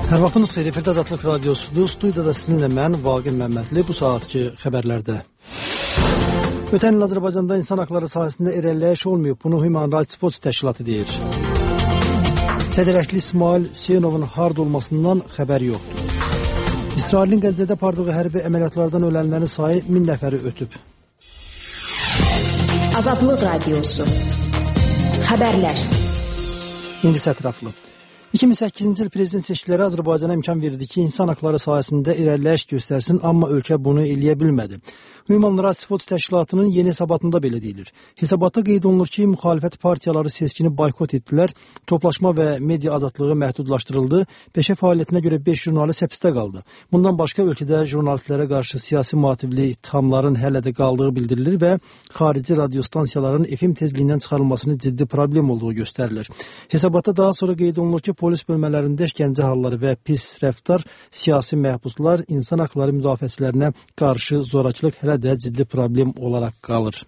Hər vaxtınız xeyir, Efirdə Azadlıq Radiosudur. Studiyada sizinlə mən, Vaqif Məmmədli, bu saatki xəbərlərdə. Ötən il Azərbaycanda insan haqları sahəsində irəliləyiş olmayıb, bunu Human Rights Watch təşkilatı deyir. Sədrəkli İsmail Hüseynovun hard olmasından xəbər yoxdur. İsrailin Qəzzədə apardığı hərbi əməliyyatlardan ölənlərin sayı 1000 nəfəri ötüb. Azadlıq Radiosu. Xəbərlər. İndi sətraflı. 2008-ci il prezident seçkiləri Azərbaycana imkan verdi ki, insan haqları sahəsində irəliləyiş göstərsin, amma ölkə bunu eləyə bilmədi. Human Rights Watch təşkilatının yeni hesabatında belə deyilir. Hesabatda qeyd olunur ki, müxalifət partiyaları seçkini boykot etdilər, toplaşma və media azadlığı məhdudlaşdırıldı, peşə fəaliyyətinə görə 5 jurnalist həbsdə qaldı. Bundan başqa ölkədə jurnalistlərə qarşı siyasi motivli ittihamların hələ də qaldığı bildirilir və xarici radiostansiyaların FM tezliyindən çıxarılmasının ciddi problem olduğu göstərilir. Hesabatda daha sonra qeyd olunur ki, polis bölmələrində işgəncə halları və pis rəftar, siyasi məhbuslar, insan haqları müdafiəçilərinə qarşı zorakılıq hələ də ciddi problem olaraq qalır.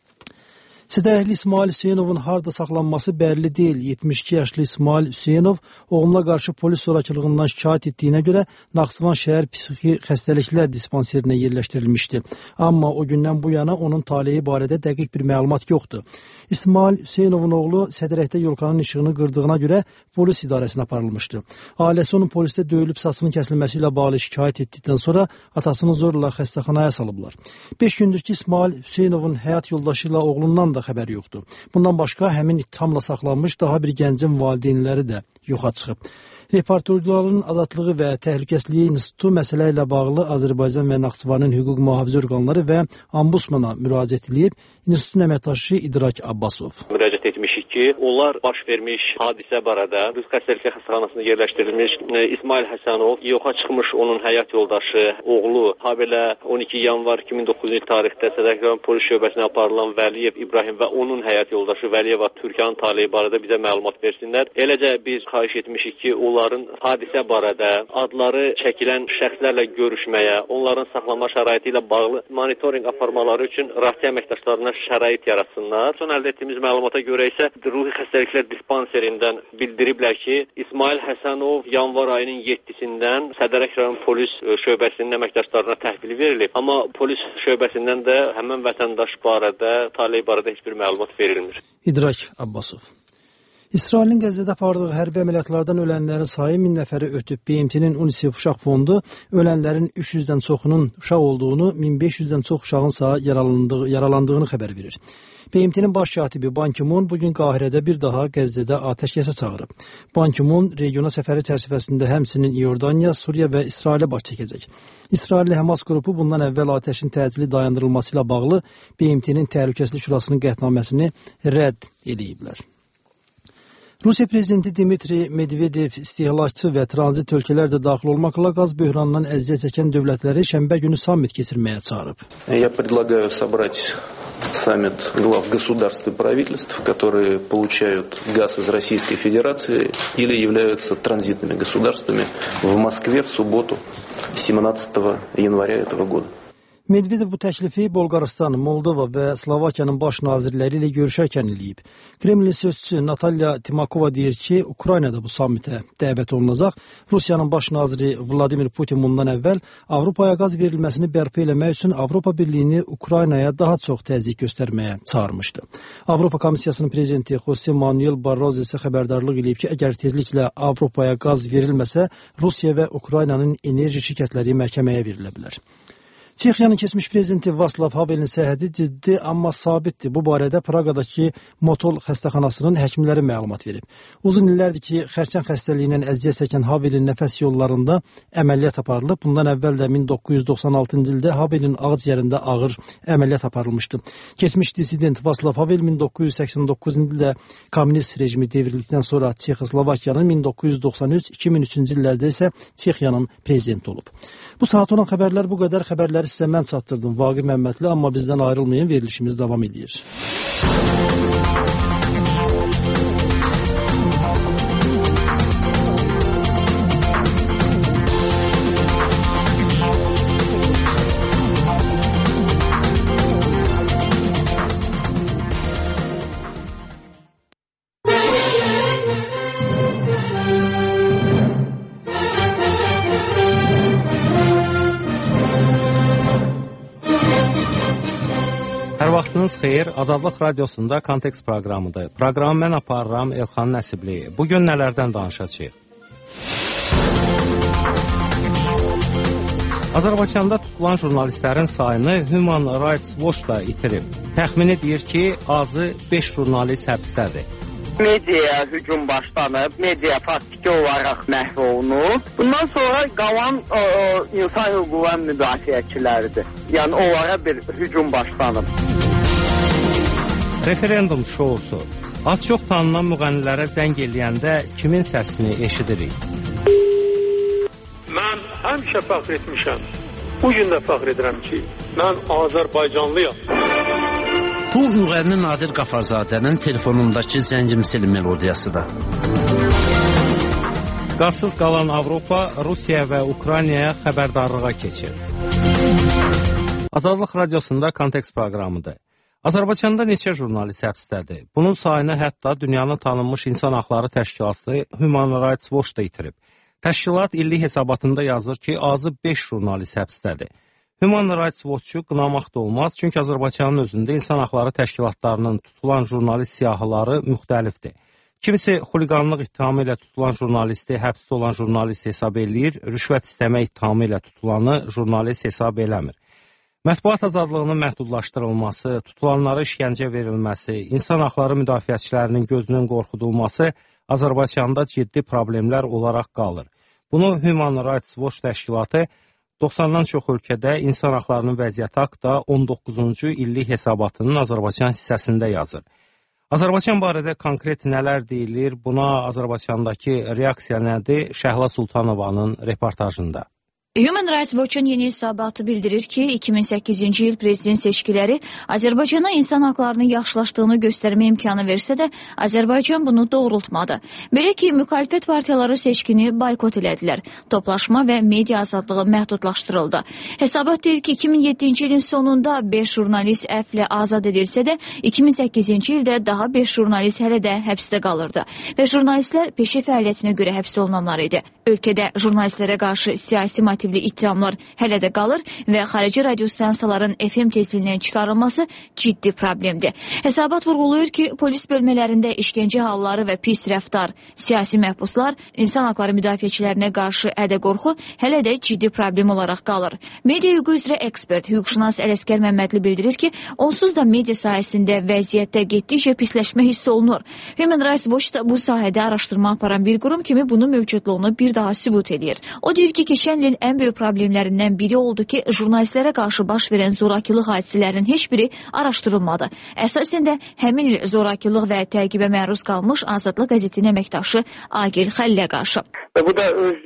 Sədrəkli İsmail Hüseynovun harda saxlanması bəlli deyil. 72 yaşlı İsmail Hüseynov oğluna qarşı polis zorakılığından şikayət etdiyinə görə Naxçıvan şəhər psixi xəstəliklər dispanserinə yerləşdirilmişdi. Amma o gündən bu yana onun taleyi barədə dəqiq bir məlumat yoxdur. İsmail Hüseynovun oğlu sədrəkdə yolkanın işığını qırdığına görə polis idarəsinə aparılmışdı. Ailəsi onun polisdə döyülüb saçının kəsilməsi ilə bağlı şikayət etdikdən sonra atasını zorla xəstəxanaya salıblar. 5 gündür ki, İsmail Hüseynovun həyat yoldaşı ilə oğlundan da xəbər yoxdur. Bundan başqa həmin ittihamla saxlanmış daha bir gəncin valideynləri də yoxa çıxıb. Reportyorların Azadlığı və Təhlükəsizliyi İnstitutu məsələ ilə bağlı Azərbaycan və Naxçıvanın hüquq mühafizə orqanları və Ombudsmana müraciət edib, İnstitutun əməkdaşı İdrak Abbasov. Müraciət etmişik ki, onlar baş vermiş hadisə barədə Qız Xəstəliklər Xəstəxanasına yerləşdirilmiş İsmail Həsənov, yoxa çıxmış onun həyat yoldaşı, oğlu, habelə 12 yanvar 2009-cu tarixdə Sədrəkli polis şöbəsinə aparılan Vəliyev İbrahim və onun həyat yoldaşı Vəliyeva Türkanın taleyi barədə bizə məlumat versinlər. Eləcə biz xahiş etmişik ki, onların hadisə barədə adları çəkilən şəxslərlə görüşməyə, onların saxlanma şəraiti ilə bağlı monitorinq aparmaları üçün rahatsız əməkdaşlarına şərait yaratsınlar. Son əldə etdiyimiz məlumata görə isə Ruhi Xəstəliklər Dispanserindən bildiriblər ki, İsmail Həsənov yanvar ayının 7-sindən Sədərək rayon polis şöbəsinin əməkdaşlarına təhvil verilib. Amma polis şöbəsindən də həmin vətəndaş barədə, taley barədə heç bir məlumat verilmir. İdrak Abbasov. İsrailin Qəzzədə apardığı hərbi əməliyyatlardan ölənlərin sayı 1000 nəfəri ötüb. BMT-nin UNICEF Uşaq Fondu ölənlərin 300-dən çoxunun uşaq olduğunu, 1500-dən çox uşağın yaralandığını xəbər verir. BMT-nin baş katibi Ban Ki-moon bugün Qahirədə bir daha Qəzzədə atəşkəsə çağırıb. Ban Ki-moon regiona səfəri çərçivəsində həmçinin İordaniya, Suriya və İsrailə baş çəkəcək. İsrailli Həmas qrupu bundan əvvəl atəşin təcili dayandırılması ilə bağlı BMT-nin Təhlükəsizlik Şurasının qətnaməsini rədd ediblər. Rusiya prezidenti Dmitri Medvedev istehlakçı və tranzit ölkələr də daxil olmaqla qaz böhranından əziyyət çəkən dövlətləri şənbə günü sammit keçirməyə çağırıb. Я предлагаю собрать саммит глав государств и правительств, которые получают газ из Российской Федерации или являются транзитными государствами в Москве в субботу 17 января этого года. Medvedev bu təklifi Bolqarıstan, Moldova və Slovakiyanın baş nazirləri ilə görüşərkən eləyib. Kremlin sözçüsü Natalya Timakova deyir ki, Ukraynada bu sammitə dəvət olunacaq. Rusiyanın baş naziri Vladimir Putin bundan əvvəl Avropaya qaz verilməsini bərpa eləmək üçün Avropa Birliyini Ukraynaya daha çox təzyiq göstərməyə çağırmışdı. Avropa Komissiyasının prezidenti Jose Manuel Barroso isə xəbərdarlıq eləyib ki, əgər tezliklə Avropaya qaz verilməsə, Rusiya və Ukraynanın enerji şirkətləri məhkəməyə verilə bilər. Çexiyanın keçmiş prezidenti Václav Havelin səhhəti ciddi, amma sabitdir. Bu barədə Praqadakı Motol xəstəxanasının həkimləri məlumat verib. Uzun illərdir ki, xərçəng xəstəliyindən əziyyət çəkən Havelin nəfəs yollarında əməliyyat aparılıb. Bundan əvvəl də 1996-cı ildə Havelin ağciyərində ağır əməliyyat aparılmışdı. Keçmiş dissident Václav Havel 1989-cu ildə kommunist rejimi devrildikdən sonra Çexoslovakiyanın 1993-2003-cü illərdə isə Çexiyanın prezidenti olub. Bu saat olan xəbərlər bu qədər. Xəbərləri sizə mən çatdırdım, Vaqif Məmmədli, amma bizdən ayrılmayın, verilişimiz davam edir. vaxtınız xeyir. Azadlıq Radiosunda Kontekst proqramıdır. Proqramı mən aparıram Elxan Nəsibli. Bugün nələrdən danışacağıq? Azərbaycanda tutulan jurnalistlərin sayını Human Rights Watch da itirib. Təxmini deyir ki, azı 5 jurnalist həbsdədir. Mediaya hücum başlanıb, media faktiki olaraq məhv olunub. Bundan sonra qalan insan hüquqları müdafiəçiləridir. Yəni onlara bir hücum başlanıb. Referendum şousu. Az çox tanınan müğənnilərə zəng eləyəndə kimin səsini eşidirik? Mən həmişə fəxr etmişəm. Bu gün də fəxr edirəm ki, mən Azərbaycanlıyam. Bu müğənni Nadir Qafarzadənin telefonundakı zəngimsil melodiyasıdır. Qazsız qalan Avropa, Rusiya və Ukraynaya xəbərdarlığa keçir. Azadlıq Radiosunda Kontekst proqramıdır. Azərbaycanda neçə jurnalist həbsdədir? Bunun sayını hətta dünyanın tanınmış insan haqları təşkilatı Human Rights Watch da itirib. Təşkilat illik hesabatında yazır ki, azı 5 jurnalist həbsdədir. Human Rights Watch-u qınamaq da olmaz, çünki Azərbaycanın özündə insan haqları təşkilatlarının tutulan jurnalist siyahıları müxtəlifdir. Kimisi xuliqanlıq ittihamı ilə tutulan jurnalisti həbsdə olan jurnalist hesab eləyir, rüşvət istəmək ittihamı ilə tutulanı jurnalist hesab eləmir. Mətbuat azadlığının məhdudlaşdırılması, tutulanlara işgəncə verilməsi, insan haqları müdafiəçilərinin gözünün qorxudulması Azərbaycanda ciddi problemlər olaraq qalır. Bunu Human Rights Watch təşkilatı 90-dan çox ölkədə insan haqlarının vəziyyəti haqqında 19-cu illik hesabatının Azərbaycan hissəsində yazır. Azərbaycan barədə konkret nələr deyilir, buna Azərbaycandakı reaksiya nədir? Şəhla Sultanovanın reportajında. Human Rights Watch-un yeni hesabatı bildirir ki, 2008-ci il prezident seçkiləri Azərbaycana insan haqlarını yaxşılaşdığını göstərmə imkanı versə də, Azərbaycan bunu doğrultmadı. Belə ki, müxalifət partiyaları seçkini boykot elədilər. Toplaşma və media azadlığı məhdudlaşdırıldı. Hesabat deyir ki, 2007-ci ilin sonunda 5 jurnalist əfvlə azad edilsə də, 2008-ci ildə daha 5 jurnalist hələ də həbsdə qalırdı. Və jurnalistlər peşə fəaliyyətinə görə həbs olunanlar idi. Ölkədə jurnalistlərə qarşı siyasi motivli ittihamlar hələ də qalır və xarici radiostansiyaların FM tezliyindən çıxarılması ciddi problemdir. Hesabat vurğulayır ki, polis bölmələrində işgəncə halları və pis rəftar, siyasi məhbuslar, insan haqları müdafiəçilərinə qarşı ədə-qorxu hələ də ciddi problem olaraq qalır. Media hüququ üzrə ekspert, hüquqşünas Ələsgər Məmmədli bildirir ki, onsuz da media sahəsində vəziyyətdə getdikcə pisləşmə hiss olunur. Human Rights Watch da bu sahədə araşdırma aparan bir qurum kimi bunun mövcudluğunu bir daha sübut edir. O deyir ki, keçən il ən böyük problemlərindən biri oldu ki, jurnalistlərə qarşı baş verən zorakılıq hadisələrinin heç biri araşdırılmadı. Əsasən də həmin il zorakılıq və təqibə məruz qalmış Azadlıq qəzetinin əməkdaşı Agil Xəllilə qarşı. Və bu da öz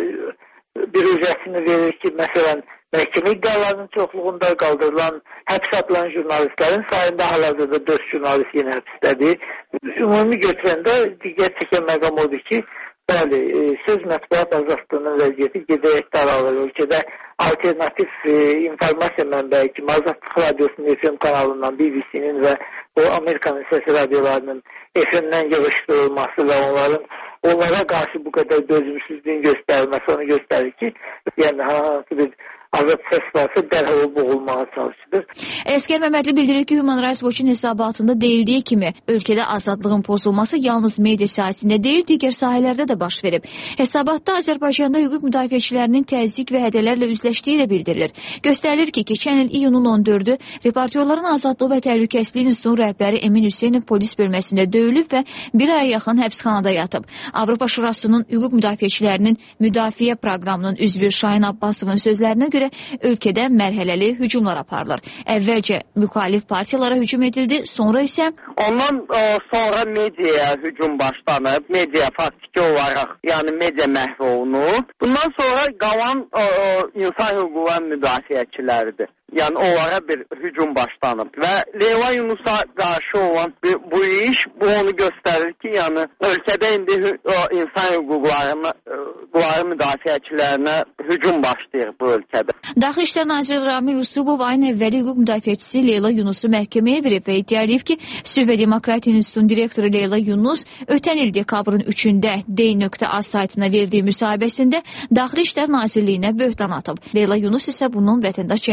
bir ücrətini verir ki, məsələn, məhkəmə iddialarının çoxluğunda qaldırılan, həbs atılan jurnalistlərin sayında hal-hazırda 4 jurnalist yenə həbsdədir. Ümumi götürəndə digər çəkən məqam odur ki, bəli, söz mətbuat azadlığının vəziyyəti gedərək daralır. Ölkədə alternativ informasiya mənbəyi kimi Azadlıq Radiosunun FM kanalından, BBC-nin və o Amerikanın səsi radiolarının FM-dən yığışdırılması və onlara qarşı bu qədər dözümsüzlüyün göstərilməsi onu göstərir ki, yəni hansı bir azad səs varsa dərhal boğulmağa çalışılır. Ələsgər Məmmədli bildirir ki, Human Rights Watch-un hesabatında deyildiyi kimi, ölkədə azadlığın pozulması yalnız media sahəsində deyil, digər sahələrdə də baş verib. Hesabatda Azərbaycanda hüquq müdafiəçilərinin təzyiq və hədələrlə üzləşdiyi də bildirilir. Göstərilir ki, keçən il iyunun 14-ü Reportyorların Azadlığı və Təhlükəsizliyi İnstitutunun rəhbəri Emin Hüseynov polis bölməsində döyülüb və bir aya yaxın həbsxanada yatıb. Avropa Şurasının hüquq müdafiəçilərinin müdafiə proqramının üzvü Şahin Abbasovun sözlərinə görə ölkədə mərhələli hücumlar aparılır. Əvvəlcə müxalif partiyalara hücum edildi, sonra isə ondan sonra mediaya hücum başlanıb, media faktiki olaraq, yəni media məhv olunub. Bundan sonra qalan insan hüquqları müdafiəçiləridir. Yəni onlara bir hücum başlanıb və Leyla Yunusa qarşı olan bu iş onu göstərir ki, yəni ölkədə indi insan hüquqları müdafiəçilərinə hücum başlayır bu ölkədə. Daxili İşlər Naziri Ramil Usubov ayın əvvəli hüquq müdafiəçisi Leyla Yunusu məhkəməyə verib və iddia edib ki, Sülh və Demokratiya İnstitutunun direktoru Leyla Yunus ötən il dekabrın 3-də D.Az saytına verdiyi müsahibəsində Daxili İşlər Nazirliyinə böhtan atıb. Leyla Yunus isə bunun vətəndaş cəmiyyəti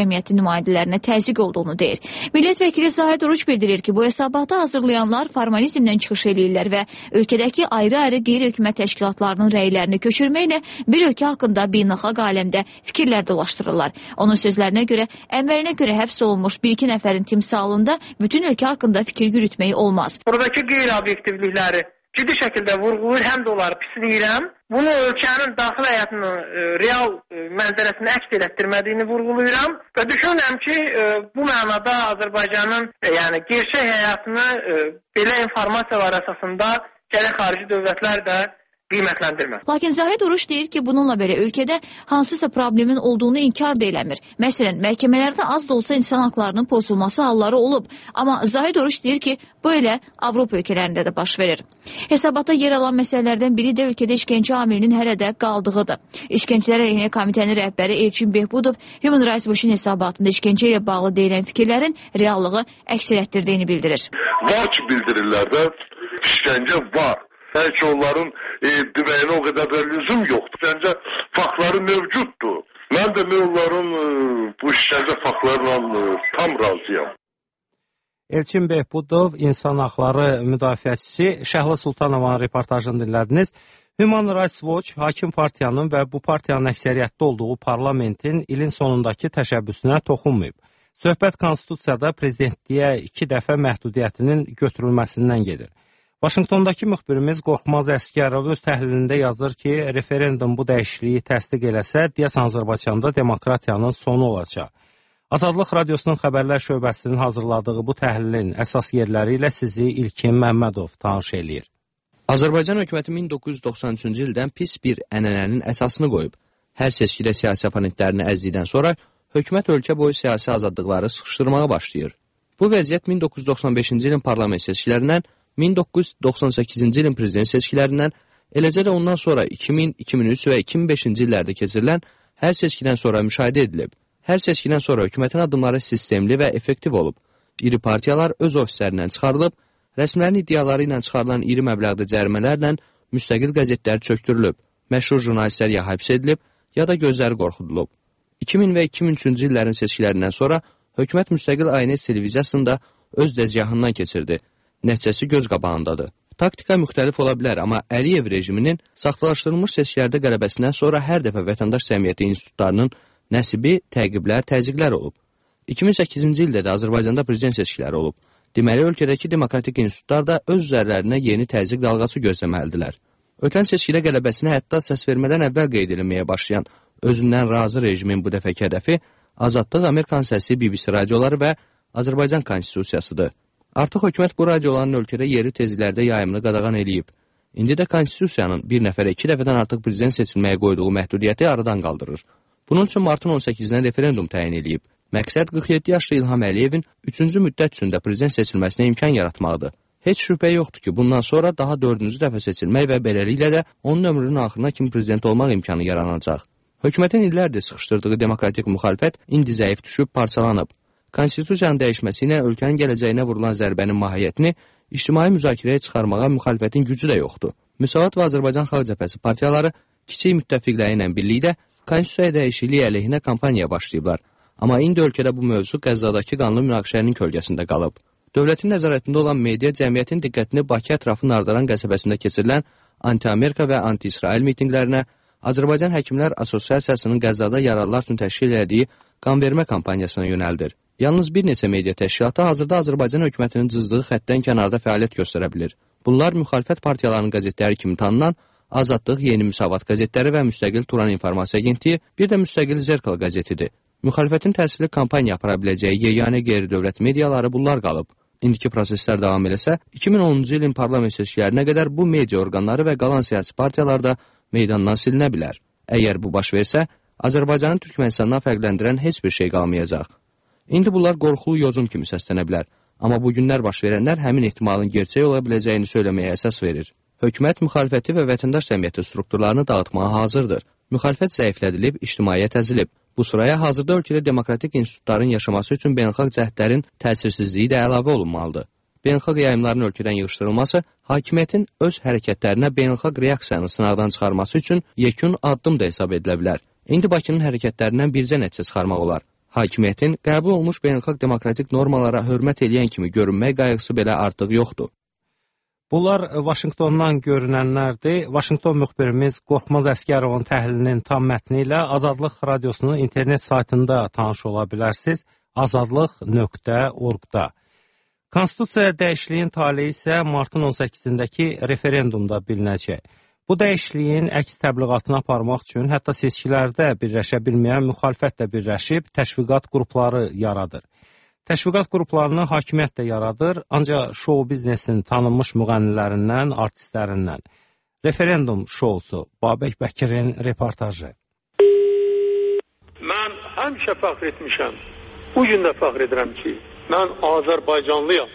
nümayəndələrinə təzyiq olduğunu deyir. Millət vəkili Zahid Oruç bildirir ki, bu hesabatı hazırlayanlar formalizmdən çıxış eləyirlər və ölkədəki ayrı-ayrı qeyri-hökumət təşkilatlarının rəylərini köçürməklə bir ölkə haqqında beynəlxalq aləmdə fikirlər dolaşdırırlar. Onun sözlərinə görə, əməlinə görə həbs olunmuş bir-iki nəfərin timsalında bütün ölkə haqqında fikir yürütmək olmaz. Buradakı qeyri-obyektivlikləri ciddi şəkildə vurğulayır, həm də onları pisləyirəm. Bunu ölkənin daxili həyatının real mənzərəsini əks etdirmədiyini vurğulayıram və düşünürəm ki, bu mənada Azərbaycanın gerçək həyatını belə informasiyalar əsasında gələn xarici dövlətlər də qiymətləndirmə. Lakin Zahid Oruç deyir ki, bununla belə ölkədə hansısa problemin olduğunu inkar da eləmir. Məsələn, məhkəmələrdə az da olsa insan haqlarının pozulması halları olub. Amma Zahid Oruç deyir ki, bu elə Avropa ölkələrində də baş verir. Hesabata yer alan məsələlərdən biri də ölkədə işgəncə amilinin hələ də qaldığıdır. İşgəncələr əleyhinə komitənin rəhbəri Elçin Behbudov Human Rights Watch-un hesabatında işgəncə ilə bağlı deyilən fikirlərin reallığı əks etdirdiyini bildirir. Var ki, bildirirlər də işgəncə var. Bəlkə onların deməyinə o qədər də lüzum yoxdur. Səncə faktları mövcuddur. Mən də onların bu işgəncə faktlarla tam razıyam. Elçin Behbudov, insan haqları müdafiəçisi Şəhla Sultanovanın reportajını dinlədiniz. Human Rights Watch hakim partiyanın və bu partiyanın əksəriyyətdə olduğu parlamentin ilin sonundakı təşəbbüsünə toxunmayıb. Söhbət konstitusiyada prezidentliyə 2 dəfə məhdudiyyətinin götürülməsindən gedir. Vaşinqtondakı müxbirimiz Qorxmaz Əsgərov öz təhlilində yazır ki, referendum bu dəyişikliyi təsdiq eləsə, deyəsən Azərbaycanda demokratiyanın sonu olacaq. Azadlıq Radiosunun xəbərlər şöbəsinin hazırladığı bu təhlilin əsas yerləri ilə sizi İlkin Məmmədov tanış eləyir. Azərbaycan hökuməti 1993-cü ildən pis bir ənənənin əsasını qoyub. Hər seçkidə siyasi oponentlərini əzdikdən sonra hökumət ölkə boyu siyasi azadlıqları sıxışdırmağa başlayır. Bu vəziyyət 1995-ci ilin parlament seçkilərindən 1998-ci ilin prezident seçkilərindən, eləcə də ondan sonra 2000, 2003 və 2005-ci illərdə keçirilən hər seçkidən sonra müşahidə edilib. Hər seçkidən sonra hökumətin addımları sistemli və effektiv olub. İri partiyalar öz ofislərindən çıxarılıb, rəsmilərin iddiaları ilə çıxarılan iri məbləğdə cərimələrlə müstəqil qəzetlər çöktürülüb, məşhur jurnalistlər ya həbs edilib, ya da gözləri qorxudulub. 2000 və 2003-cü illərin seçkilərindən sonra hökumət müstəqil ANS televiziyasında öz dəzgahından keçirdi. Nəticəsi göz qabağındadır. Taktika müxtəlif ola bilər, amma Əliyev rejiminin saxtalaşdırılmış seçkilərdə qələbəsindən sonra hər dəfə vətəndaş cəmiyyəti institutlarının nəsibi, təqiblər, təzyiqlər olub. 2008-ci ildə də Azərbaycanda prezident seçkiləri olub. Deməli, ölkədəki demokratik institutlar da öz üzərlərinə yeni təzyiq dalğası gözləməlidirlər. Ötən seçkidə qələbəsini hətta səs vermədən əvvəl qeyd edilməyə başlayan özündən razı rejimin bu dəfəki hədəfi Azadlıq, Amerikan səsi, BBC radioları və Azərbaycan konstitusiyasıdır. Artıq hökumət bu radioların ölkədə yeri tezliklərdə yayımını qadağan eləyib. İndi də konstitusiyanın bir nəfərə 2 dəfədən artıq prezident seçilməyə qoyduğu məhdudiyyəti aradan qaldırır. Bunun üçün martın 18-nə referendum təyin eləyib. Məqsəd 47 yaşlı İlham Əliyevin 3-cü müddət üçün də prezident seçilməsinə imkan yaratmaqdır. Heç şübhə yoxdur ki, bundan sonra daha 4-cü dəfə seçilmək və beləliklə də onun ömrünün axırına kimi prezident olmaq imkanı yaranacaq. Hökumətin illərdir sıxışdırdığı demokratik müxalifət indi zəif düşüb parçalanıb. Konstitusiyanın dəyişməsi ilə ölkənin gələcəyinə vurulan zərbənin mahiyyətini ictimai müzakirəyə çıxarmağa müxalifətin gücü də yoxdur. Müsavat və Azərbaycan Xalq Cəbhəsi partiyaları kiçik müttəfiqləri ilə birlikdə konstitusiyaya dəyişikliyi əleyhinə kampaniya başlayıblar. Amma indi ölkədə bu mövzu Qəzzadakı qanlı münaqişənin kölgəsində qalıb. Dövlətin nəzarətində olan media cəmiyyətin diqqətini Bakı ətrafı Nardaran qəsəbəsində keçirilən anti-Amerika və anti-İsrail mitinqlərinə, Azərbaycan Həkimlər Assosiasiyasının Qəzzada yaralılar üçün təşkil etdiyi qanvermə kampaniyasına yönəldir. Yalnız bir neçə media təşkilatı hazırda Azərbaycan hökumətinin cızdığı xəttdən kənarda fəaliyyət göstərə bilir. Bunlar müxalifət partiyalarının qəzetləri kimi tanınan Azadlıq, Yeni Müsavat qəzetləri və müstəqil Turan İnformasiya Agentliyi, bir də müstəqil Zerkal qəzetidir. Müxalifətin təsirli kampaniya apara biləcəyi yeganə qeyri-dövlət mediaları bunlar qalıb. İndiki proseslər davam eləsə, 2010-cu ilin parlament seçkilərinə qədər bu media orqanları və qalan siyasi partiyalar da meydandan silinə bilər. Əgər bu baş versə, Azərbaycanın Türkmenistandan fərqləndirən heç bir şey qalmayacaq. İndi bunlar qorxulu yozum kimi səslənə bilər. Amma bu günlər baş verənlər həmin ehtimalın gerçək ola biləcəyini söyləməyə əsas verir. Hökumət müxalifəti və vətəndaş cəmiyyəti strukturlarını dağıtmağa hazırdır. Müxalifət zəiflədilib, ictimaiyyət əzilib. Bu sıraya hazırda ölkədə demokratik institutların yaşaması üçün beynəlxalq cəhdlərin təsirsizliyi də əlavə olunmalıdır. Beynəlxalq yayımların ölkədən yığışdırılması, hakimiyyətin öz hərəkətlərinə beynəlxalq reaksiyanı sınaqdan çıxarması üçün yekun addım da hesab edilə bilər. İndi Bakının hərəkətlərindən bircə nəticə çıxarmaq olar. Hakimiyyətin qəbul olmuş beynəlxalq demokratik normalara hörmət edən kimi görünmək qayğısı belə artıq yoxdur. Bunlar Vaşinqtondan görünənlərdir. Vaşinqton müxbirimiz Qorxmaz Əsgərovun təhlilinin tam mətni ilə Azadlıq Radiosunun internet saytında tanış ola bilərsiniz. azadlıq.org-da. Konstitusiya dəyişikliyin taleyi isə martın 18-dəki referendumda bilinəcək. Bu dəyişikliyin əks təbliğatını aparmaq üçün hətta seçkilərdə birləşə bilməyən müxalifət də birləşib təşviqat qrupları yaradır. Təşviqat qruplarını hakimiyyət də yaradır, ancaq şou biznesin tanınmış müğənnilərindən, artistlərindən. Referendum şousu, Babək Bəkirin reportajı. Mən həmişə fəxr etmişəm. Bu gün də fəxr edirəm ki, mən Azərbaycanlıyam.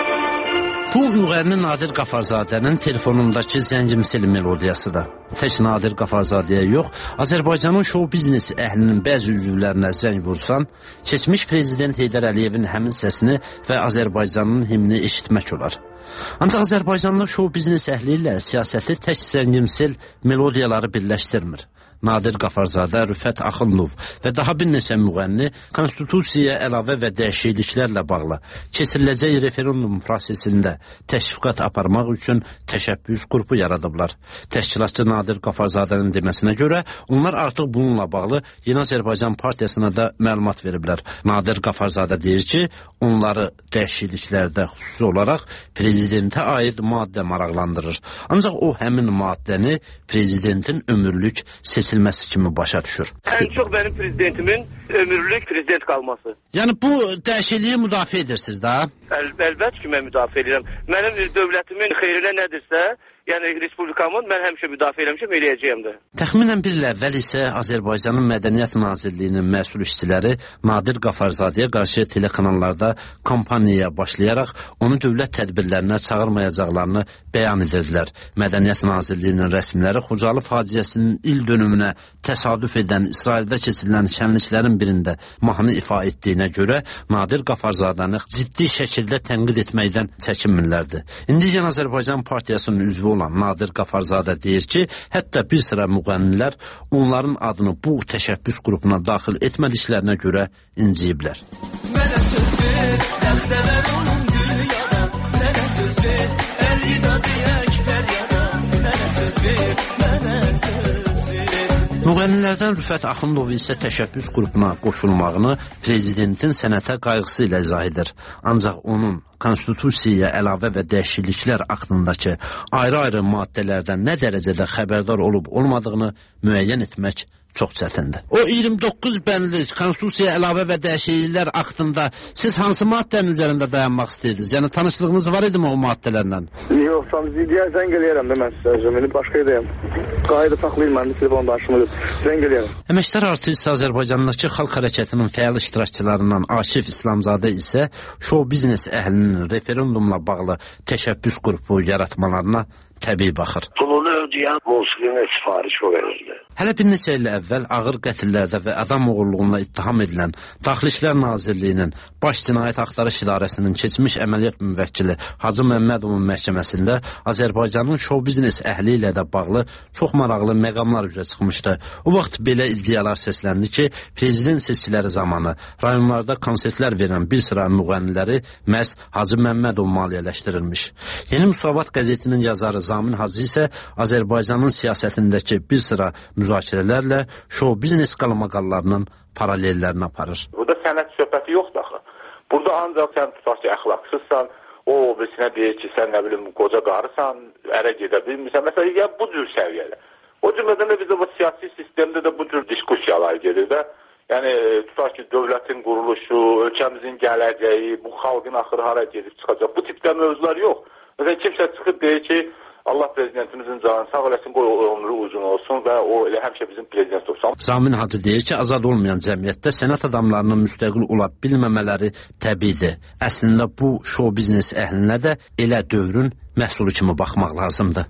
Bu müğənni Nadir Qafarzadənin telefonundakı zəngimsil melodiyasıdır. Tək Nadir Qafarzadəyə yox, Azərbaycanın şou biznes əhlinin bəzi üzvlərinə zəng vursan, keçmiş prezident Heydər Əliyevin həmin səsini və Azərbaycanın himni eşitmək olar. Ancaq Azərbaycanlı şou biznes əhli ilə siyasəti tək zəngimsil melodiyaları birləşdirmir. Nadir Qafarzadə, Rüfət Axundov və daha bir neçə müğənni konstitusiyaya əlavə və dəyişikliklərlə bağlı keçiriləcək referendum prosesində təşviqat aparmaq üçün təşəbbüs qrupu yaradıblar. Təşkilatçı Nadir Qafarzadənin deməsinə görə onlar artıq bununla bağlı Yeni Azərbaycan Partiyasına da məlumat veriblər. Nadir Qafarzadə deyir ki, onları dəyişikliklərdə xüsusi olaraq prezidentə aid maddə maraqlandırır. Ancaq o həmin maddəni prezidentin ömürlük seçilməsi kimi başa düşür. Ən çox mənim prezidentimin ömürlük prezident qalması. Yəni bu dəyişikliyi müdafiə edirsiniz də? Əlbət ki, mən müdafiə edirəm. Mənim dövlətimin xeyrinə nədirsə, yəni respublikamın mən həmişə müdafiə eləmişəm, eləyəcəyəm də. Təxminən bir il əvvəl isə Azərbaycanın Mədəniyyət Nazirliyinin məsul işçiləri Nadir Qafarzadəyə qarşı telekanallarda kampaniyaya başlayaraq onu dövlət tədbirlərinə çağırmayacaqlarını bəyan edirdilər. Mədəniyyət Nazirliyinin rəsmiləri Xocalı faciəsinin il dönümünə təsadüf edən İsraildə keçirilən şənliklərin birində mahnı ifa etdiyinə görə Nadir Qafarzadəni ciddi şəkildə tənqid etməkdən çəkinmirlərdi. İndiyən Azərbaycan Partiyasının üzvü olan Nadir Qafarzadə deyir ki, hətta bir sıra müğənnilər onların adını bu təşəbbüs qrupuna daxil etmədiklərinə görə inciyiblər. Mənə söz ver, dəstələr onun dünyada, mənə söz ver, əlvida deyək fəryada, mənə söz ver, mənə söz ver. Müğənnilərdən Rüfət Axundov isə təşəbbüs qrupuna qoşulmağını prezidentin sənətə qayğısı ilə izah edir. Ancaq onun konstitusiyaya əlavə və dəyişikliklər aktındakı ayrı-ayrı maddələrdən nə dərəcədə xəbərdar olub-olmadığını müəyyən etmək çox çətindir. O 29 bəndli konstitusiyaya əlavə və dəyişikliklər aktında siz hansı maddənin üzərində dayanmaq istəyirdiniz? Yəni tanışlığınız var idi mi o maddələrlə? Yox, tamizliyə zəng eləyərəm də mən sizə. Mən başqa idəyəm. Qayda saxlayın, mən telefon danışmıdır. Zəng eləyərəm. Əməkdar artist Azərbaycandakı xalq hərəkətinin fəal iştirakçılarından Akif İslamzadə isə şou biznes əhlinin referendumla bağlı təşəbbüs qrupu yaratmalarına təbii baxır. Pulunu ödəyən musiqinə sifariş o verirdi. Hələ bir neçə il əvvəl ağır qətillərdə və adam oğurluğunda ittiham edilən Daxili İşlər Nazirliyinin Baş Cinayət Axtarış İdarəsinin keçmiş əməliyyat müvəkkili Hacı Məmmədovun məhkəməsində Azərbaycanın şou biznes əhli ilə də bağlı çox maraqlı məqamlar üzə çıxmışdı. O vaxt belə iddialar səsləndi ki, prezident seçkiləri zamanı rayonlarda konsertlər verən bir sıra müğənniləri məhz Hacı Məmmədov maliyyələşdirilmiş. Yeni Müsavat qəzetinin yazarı Zamin Hacı isə Azərbaycanın siyasətindəki bir sıra müzakirələrlə şou biznes qalmaqallarının paralellərini aparır. Burada sənət söhbəti yoxdur axı. Burada ancaq sən tutaq ki, əxlaqsızsan, o birisinə deyir ki, sən nə bilim qoca qarısan, ərə gedə bilmirsən. Məsələn, ya bu cür səviyyədə. O cümlədən də bizdə bu siyasi sistemdə də bu cür diskussiyalar gedir də. Yəni tutaq ki, dövlətin quruluşu, ölkəmizin gələcəyi, bu xalqın axırı hara gedib çıxacaq. Bu tipdə mövzular yox. Məsələn, kimsə çıxıb deyir ki, Allah prezidentimizin canını sağ eləsin, qoy ömrü uzun olsun və o elə həmişə bizim prezident olsun. Zamin Hacı deyir ki, azad olmayan cəmiyyətdə sənət adamlarının müstəqil ola bilməmələri təbiidir. Əslində bu şou biznes əhlinə də elə dövrün məhsulu kimi baxmaq lazımdır.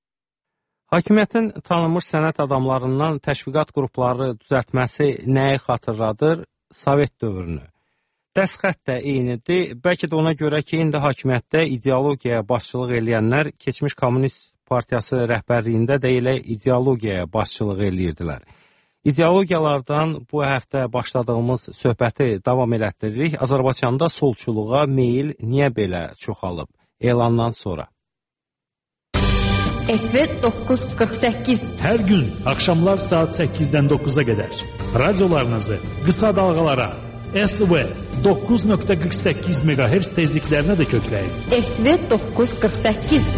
Hakimiyyətin tanınmış sənət adamlarından təşviqat qrupları düzəltməsi nəyi xatırladır? Sovet dövrünü. Dəsxət də eynidir. Bəlkə də ona görə ki, indi hakimiyyətdə ideologiyaya başçılıq eləyənlər keçmiş Kommunist Partiyası rəhbərliyində də elə ideologiyaya başçılıq eləyirdilər. İdeologiyalardan bu həftə başladığımız söhbəti davam elətdiririk. Azərbaycanda solçuluğa meyil niyə belə çoxalıb? Elandan sonra. SV 948 Hər gün axşamlar saat 8-dən 9-a qədər radiolarınızı qısa dalğalara SV 9.48 MHz tezliklərinə də kökləyin. SV 948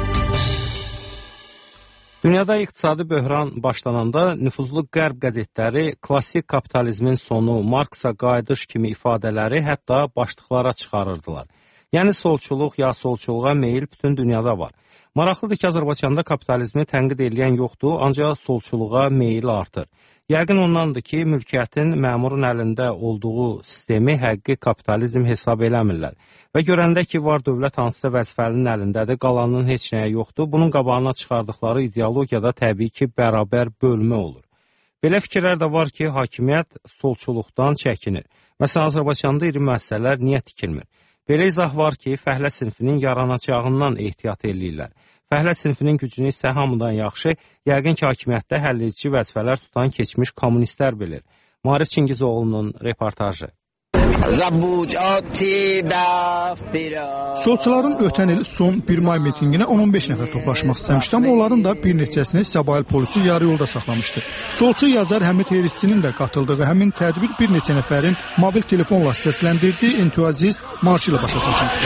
Dünyada iqtisadi böhran başlananda nüfuzlu qərb qəzetləri klassik kapitalizmin sonu, Marksa qayıdış kimi ifadələri hətta başlıqlara çıxarırdılar. Yəni solçuluq ya solçuluğa meyil bütün dünyada var. Maraqlıdır ki, Azərbaycanda kapitalizmi tənqid edən yoxdur, ancaq solçuluğa meyil artır. Yəqin ondandır ki, mülkiyyətin məmurun əlində olduğu sistemi həqiqi kapitalizm hesab eləmirlər. Və görəndə ki, var dövlət hansısa vəzifəlinin əlindədir, qalanının heç nəyə yoxdur, bunun qabağına çıxardıqları ideologiyada təbii ki, bərabər bölmə olur. Belə fikirlər də var ki, hakimiyyət solçuluqdan çəkinir. Məsələn, Azərbaycanda iri müəssisələr niyə tikilmir? Belə izah var ki, fəhlə sinfinin yaranacağından ehtiyat eləyirlər. Fəhlə sinfinin gücünü isə hamıdan yaxşı, yəqin ki, hakimiyyətdə həlledici vəzifələr tutan keçmiş kommunistlər bilir. Maarif Çingizoğlu'nun reportajı. Solçuların ötən il son 1 may mitinginə 10-15 nəfər toplaşmaq istəmişdi, amma onların da bir neçəsini Səbail polisi yarı yolda saxlamışdı. Solçu yazar Həmid Herisçinin də katıldığı həmin tədbir bir neçə nəfərin mobil telefonla səsləndirdiyi entuziast marşı ilə başa çatmışdı.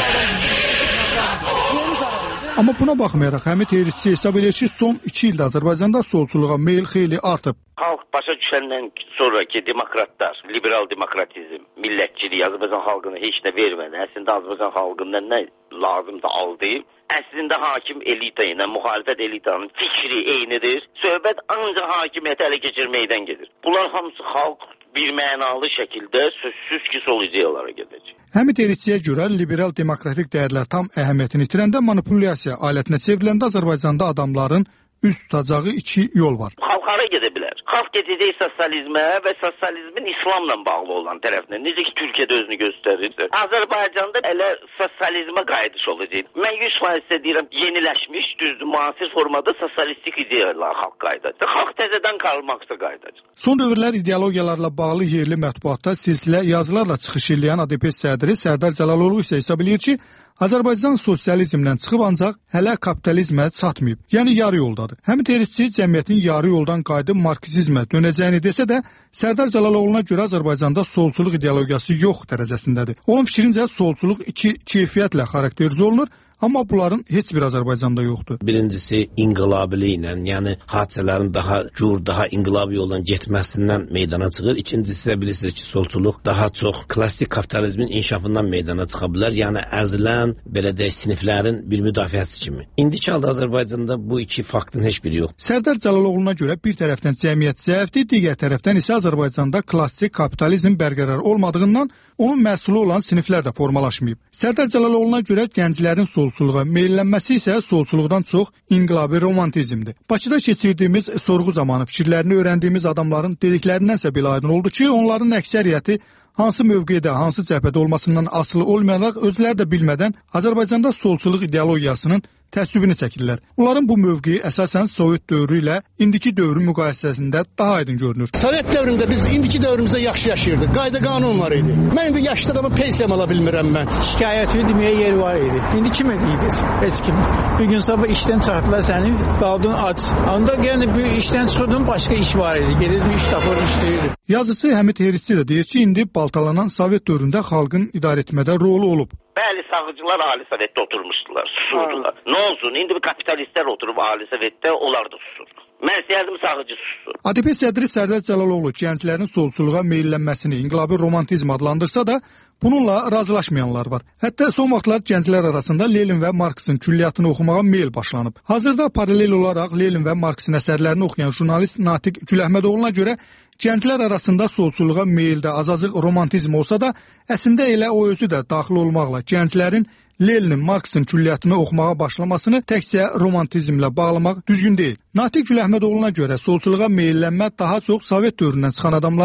Amma buna baxmayaraq Həmid Herisçi hesab edir ki, son 2 ildə Azərbaycanda solçuluğa meyil xeyli artıb. Xalq başa düşəndən sonraki demokratlar, liberal demokratizm, millətçilik, Azərbaycan xalqına heç nə vermədi. Əslində Azərbaycan xalqından nə lazımdır aldı. Əslində hakim elita ilə müxalifət elitanın fikri eynidir. Söhbət ancaq hakimiyyəti ələ keçirməkdən gedir. Bunlar hamısı xalq bir mənalı şəkildə sözsüz ki, sol ideyalara gedəcək. Həmid Herisçiyə görə liberal demokratik dəyərlər tam əhəmiyyətini itirəndə manipulyasiya alətinə çevriləndə Azərbaycanda adamların üst tutacağı 2 yol var. Xalq hara gedə bilər? Xalq gedəcək sosializmə və sosializmin İslamla bağlı olan tərəfinə. Necə ki, Türkiyədə özünü göstərir. Azərbaycanda elə sosializmə qayıdış olacaq. Mən 100% deyirəm, yeniləşmiş, düzdür, müasir formada sosialistik ideyalar xalq qayıdacaq. Xalq təzədən qalmaqsa qayıdacaq. Son dövrlər ideologiyalarla bağlı yerli mətbuatda silsilə yazılarla çıxış edən ADP sədri Sərdar Cəlaloğlu isə hesab edir ki, Azərbaycan sosializmdən çıxıb ancaq hələ kapitalizmə çatmayıb, yəni yarı yoldadır. Həmid Herisçi cəmiyyətin yarı yoldan qayıdıb marksizmə dönəcəyini desə də, Sərdar Cəlaloğlu'na görə Azərbaycanda solçuluq ideologiyası yox dərəcəsindədir. Onun fikrincə solçuluq 2 keyfiyyətlə xarakterizə olunur, amma bunların heç bir Azərbaycanda yoxdur. Birincisi inqilabiliyi ilə, yəni hadisələrin daha cür, daha inqilabi yoldan getməsindən meydana çıxır. İkincisi isə bilirsiniz ki, solçuluq daha çox klassik kapitalizmin inkişafından meydana çıxa bilər. Yəni əzilən, belə deyək, siniflərin bir müdafiəsi kimi. İndiki halda Azərbaycanda bu 2 faktın heç biri yox. Sərdar Cəlaloğlu'na görə bir tərəfdən cəmiyyət zəifdir, digər tərəfdən isə Azərbaycanda klassik kapitalizm bərqərar olmadığından onun məhsulu olan siniflər də formalaşmayıb. Sərdar Cəlaloğlu'na görə gənclərin solçuluğa meyllənməsi isə solçuluqdan çox inqilabi romantizmdir. Bakıda keçirdiyimiz sorğu zamanı fikirlərini öyrəndiyimiz adamların dediklərindənsə belə aydın oldu ki, onların əksəriyyəti hansı mövqedə, hansı cəbhədə olmasından asılı olmayaraq özləri də bilmədən Azərbaycanda solçuluq ideologiyasının təsvibini çəkirlər. Onların bu mövqeyi əsasən Sovet dövrü ilə indiki dövrün müqayisəsində daha aydın görünür. Sovet dövründə biz indiki dövrümüzdə yaxşı yaşayırdıq. Qayda qanun var idi. Mən indi yaşlı adamı pensiyam ala bilmirəm mən. Şikayəti deməyə yer var idi. İndi kim edəcək? Heç kim. Bir gün sabah işdən çıxartdılar səni, qaldın ac. Onda yenə bir işdən çıxırdın, başqa iş var idi. Gedirdin, iş tapırdın, işləyirdin. Yazıcı Həmid Herisçi də deyir ki, indi baltalanan Sovet dövründə xalqın idarə etmədə rolu olub. Bəli, sağcılar Ali Sovetdə oturmuşdular, susurdular. Nə olsun, indi bu kapitalistlər oturub Ali Sovetdə, onlar da susur. Mən istəyərdim sağcı susur. ADP sədri Sərdar Cəlaloğlu gənclərin solçuluğa meyllənməsini inqilabi romantizm adlandırsa da, bununla razılaşmayanlar var. Hətta son vaxtlar gənclər arasında Lenin və Marksın külliyyatını oxumağa meyl başlanıb. Hazırda paralel olaraq Lenin və Marksın əsərlərini oxuyan jurnalist Natiq Güləhmədoğlu'na görə gənclər arasında solçuluğa meyldə azacıq romantizm olsa da, əslində elə o özü də daxil olmaqla gənclərin Leninin, Marksın külliyyatını oxumağa başlamasını təkcə romantizmlə bağlamaq düzgün deyil. Natiq Güləhmədoğlu'na görə solçuluğa meyllənmə daha çox Sovet dövründən çıxan adamların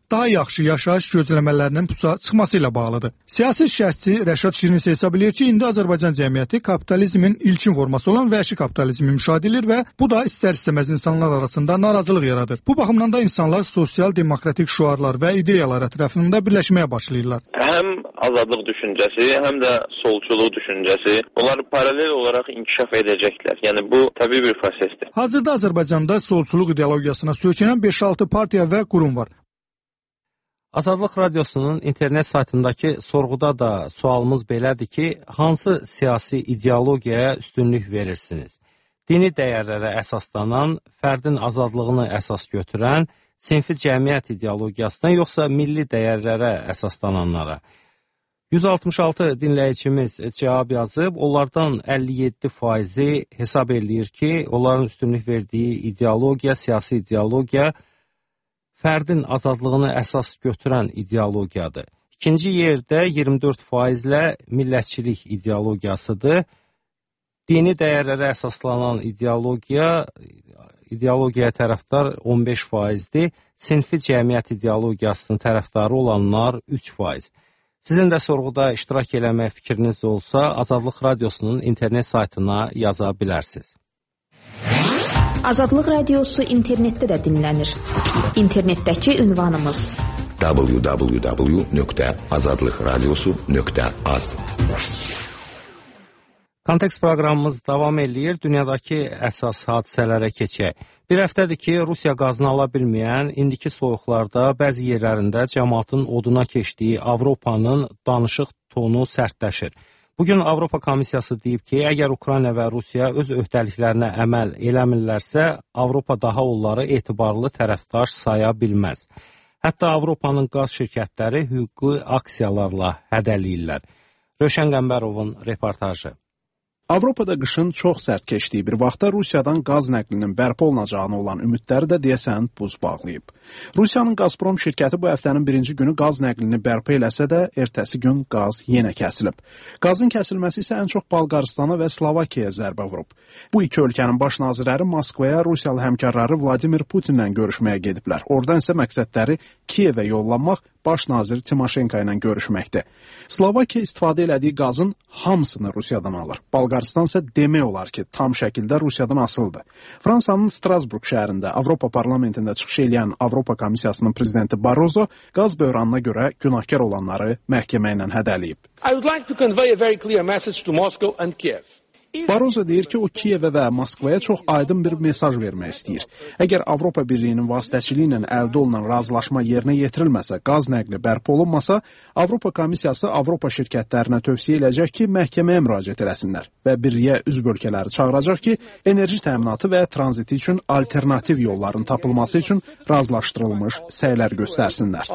daha yaxşı yaşayış gözləmələrinin pusa çıxması ilə bağlıdır. Siyasi şərhçi Rəşad Şirin isə hesab edir ki, indi Azərbaycan cəmiyyəti kapitalizmin ilkin forması olan vəhşi kapitalizmi müşahidə edir və bu da istər-istəməz insanlar arasında narazılıq yaradır. Bu baxımdan da insanlar sosial demokratik şüarlar və ideyalar ətrafında birləşməyə başlayırlar. Həm azadlıq düşüncəsi, həm də solçuluq düşüncəsi, onlar paralel olaraq inkişaf edəcəklər. Yəni bu təbii bir prosesdir. Hazırda Azərbaycanda solçuluq ideologiyasına söykənən 5-6 partiya və qurum var. Azadlıq Radiosunun internet saytındakı sorğuda da sualımız belədir ki, hansı siyasi ideologiyaya üstünlük verirsiniz? Dini dəyərlərə əsaslanan, fərdin azadlığını əsas götürən, sinfi cəmiyyət ideologiyasına yoxsa milli dəyərlərə əsaslananlara? 166 dinləyicimiz cavab yazıb, onlardan 57%-i hesab eləyir ki, onların üstünlük verdiyi ideologiya, siyasi ideologiya fərdin azadlığını əsas götürən ideologiyadır. İkinci yerdə 24%-lə millətçilik ideologiyasıdır. Dini dəyərlərə əsaslanan ideologiyaya tərəfdar 15%-dir. Sinfi cəmiyyət ideologiyasının tərəfdarı olanlar 3%. Sizin də sorğuda iştirak eləmək fikriniz olsa, Azadlıq Radiosunun internet saytına yaza bilərsiniz. Azadlıq Radiosu internetdə də dinlənir. İnternetdəki ünvanımız www.azadlıqradiosu.az. Kontekst proqramımız davam eləyir. Dünyadakı əsas hadisələrə keçək. Bir həftədir ki, Rusiya qazını ala bilməyən, indiki soyuqlarda bəzi yerlərində cəmaatın oduna keçdiyi Avropanın danışıq tonu sərtləşir. Bugün Avropa Komissiyası deyib ki, əgər Ukrayna və Rusiya öz öhdəliklərinə əməl eləmirlərsə, Avropa daha onları etibarlı tərəfdaş saya bilməz. Hətta Avropanın qaz şirkətləri hüquqi aksiyalarla hədələyirlər. Rövşən Qəmbərovun reportajı. Avropada qışın çox sərt keçdiyi bir vaxtda Rusiyadan qaz nəqlinin bərpa olunacağına olan ümidləri də deyəsən buz bağlayıb. Rusiyanın Gazprom şirkəti bu həftənin birinci günü qaz nəqlini bərpa eləsə də, ertəsi gün qaz yenə kəsilib. Qazın kəsilməsi isə ən çox Bolqarıstana və Slovakiyaya zərbə vurub. Bu iki ölkənin baş nazirləri Moskvaya Rusiyalı həmkarları Vladimir Putinlə görüşməyə gediblər. Oradan isə məqsədləri Kiyevə yollanmaq, baş nazir Timoşenko ilə görüşməkdir. Slovakiya istifadə elədiyi qazın hamısını Rusiyadan alır. Bolqarıstan isə demək olar ki, tam şəkildə Rusiyadan asılıdır. Fransanın Strasburg şəhərində Avropa parlamentində çıxış eləyən Avropa Komissiyasının prezidenti Barroso qaz böhranına görə günahkar olanları məhkəmə ilə hədələyib. I would like to convey a very clear message to Moscow and Kiev. Barroso deyir ki, o Kiyevə və Moskvaya çox aydın bir mesaj vermək istəyir. Əgər Avropa Birliyinin vasitəçiliyi ilə əldə olunan razılaşma yerinə yetirilməsə, qaz nəqli bərpa olunmasa, Avropa Komissiyası Avropa şirkətlərinə tövsiyə edəcək ki, məhkəməyə müraciət eləsinlər və birliyə üzv ölkələri çağıracaq ki, enerji təminatı və tranziti üçün alternativ yolların tapılması üçün razılaşdırılmış səylər göstərsinlər.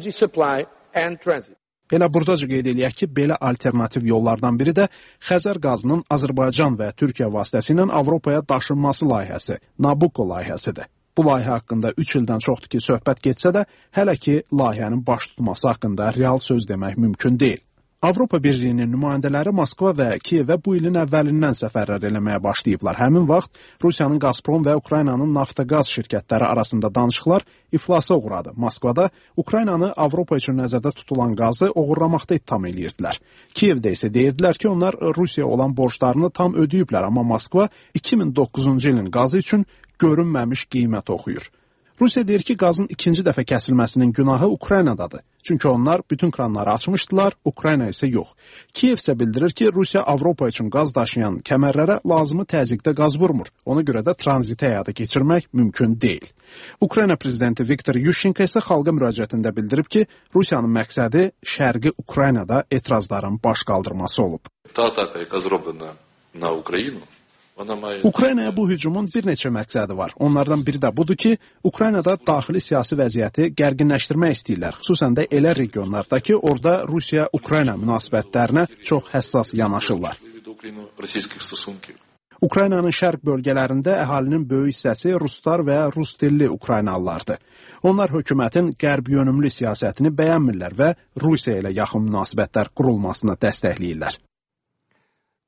Elə buradaca qeyd eləyək ki, belə alternativ yollardan biri də Xəzər qazının Azərbaycan və Türkiyə vasitəsilə Avropaya daşınması layihəsi, Nabucco layihəsidir. Bu layihə haqqında 3 ildən çoxdur ki, söhbət getsə də, hələ ki, layihənin baş tutması haqqında real söz demək mümkün deyil. Avropa Birliyinin nümayəndələri Moskva və Kiyevə bu ilin əvvəlindən səfərlər eləməyə başlayıblar. Həmin vaxt Rusiyanın Gazprom və Ukraynanın Naftogaz şirkətləri arasında danışıqlar iflasa uğradı. Moskvada Ukraynanı Avropa üçün nəzərdə tutulan qazı oğurlamaqda ittiham eləyirdilər. Kiyevdə isə deyirdilər ki, onlar Rusiya olan borclarını tam ödəyiblər, amma Moskva 2009-cu ilin qazı üçün görünməmiş qiymət oxuyur. Rusiya deyir ki, qazın ikinci dəfə kəsilməsinin günahı Ukraynadadır. Çünki onlar bütün kranları açmışdılar, Ukrayna isə yox. Kiyev isə bildirir ki, Rusiya Avropa üçün qaz daşıyan kəmərlərə lazımı təzyiqdə qaz vurmur. Ona görə də tranziti həyata keçirmək mümkün deyil. Ukrayna prezidenti Viktor Yushchenko isə xalqa müraciətində bildirib ki, Rusiyanın məqsədi Şərqi Ukraynada etirazların baş qaldırması olub. Ukraynaya bu hücumun bir neçə məqsədi var. Onlardan biri də budur ki, Ukraynada daxili siyasi vəziyyəti gərginləşdirmək istəyirlər. Xüsusən də elə regionlarda ki, orada Rusiya-Ukrayna münasibətlərinə çox həssas yanaşırlar. Ukraynanın şərq bölgələrində əhalinin böyük hissəsi ruslar və rus dilli Ukraynalılardır. Onlar hökumətin qərb yönümlü siyasətini bəyənmirlər və Rusiya ilə yaxın münasibətlər qurulmasını dəstəkləyirlər.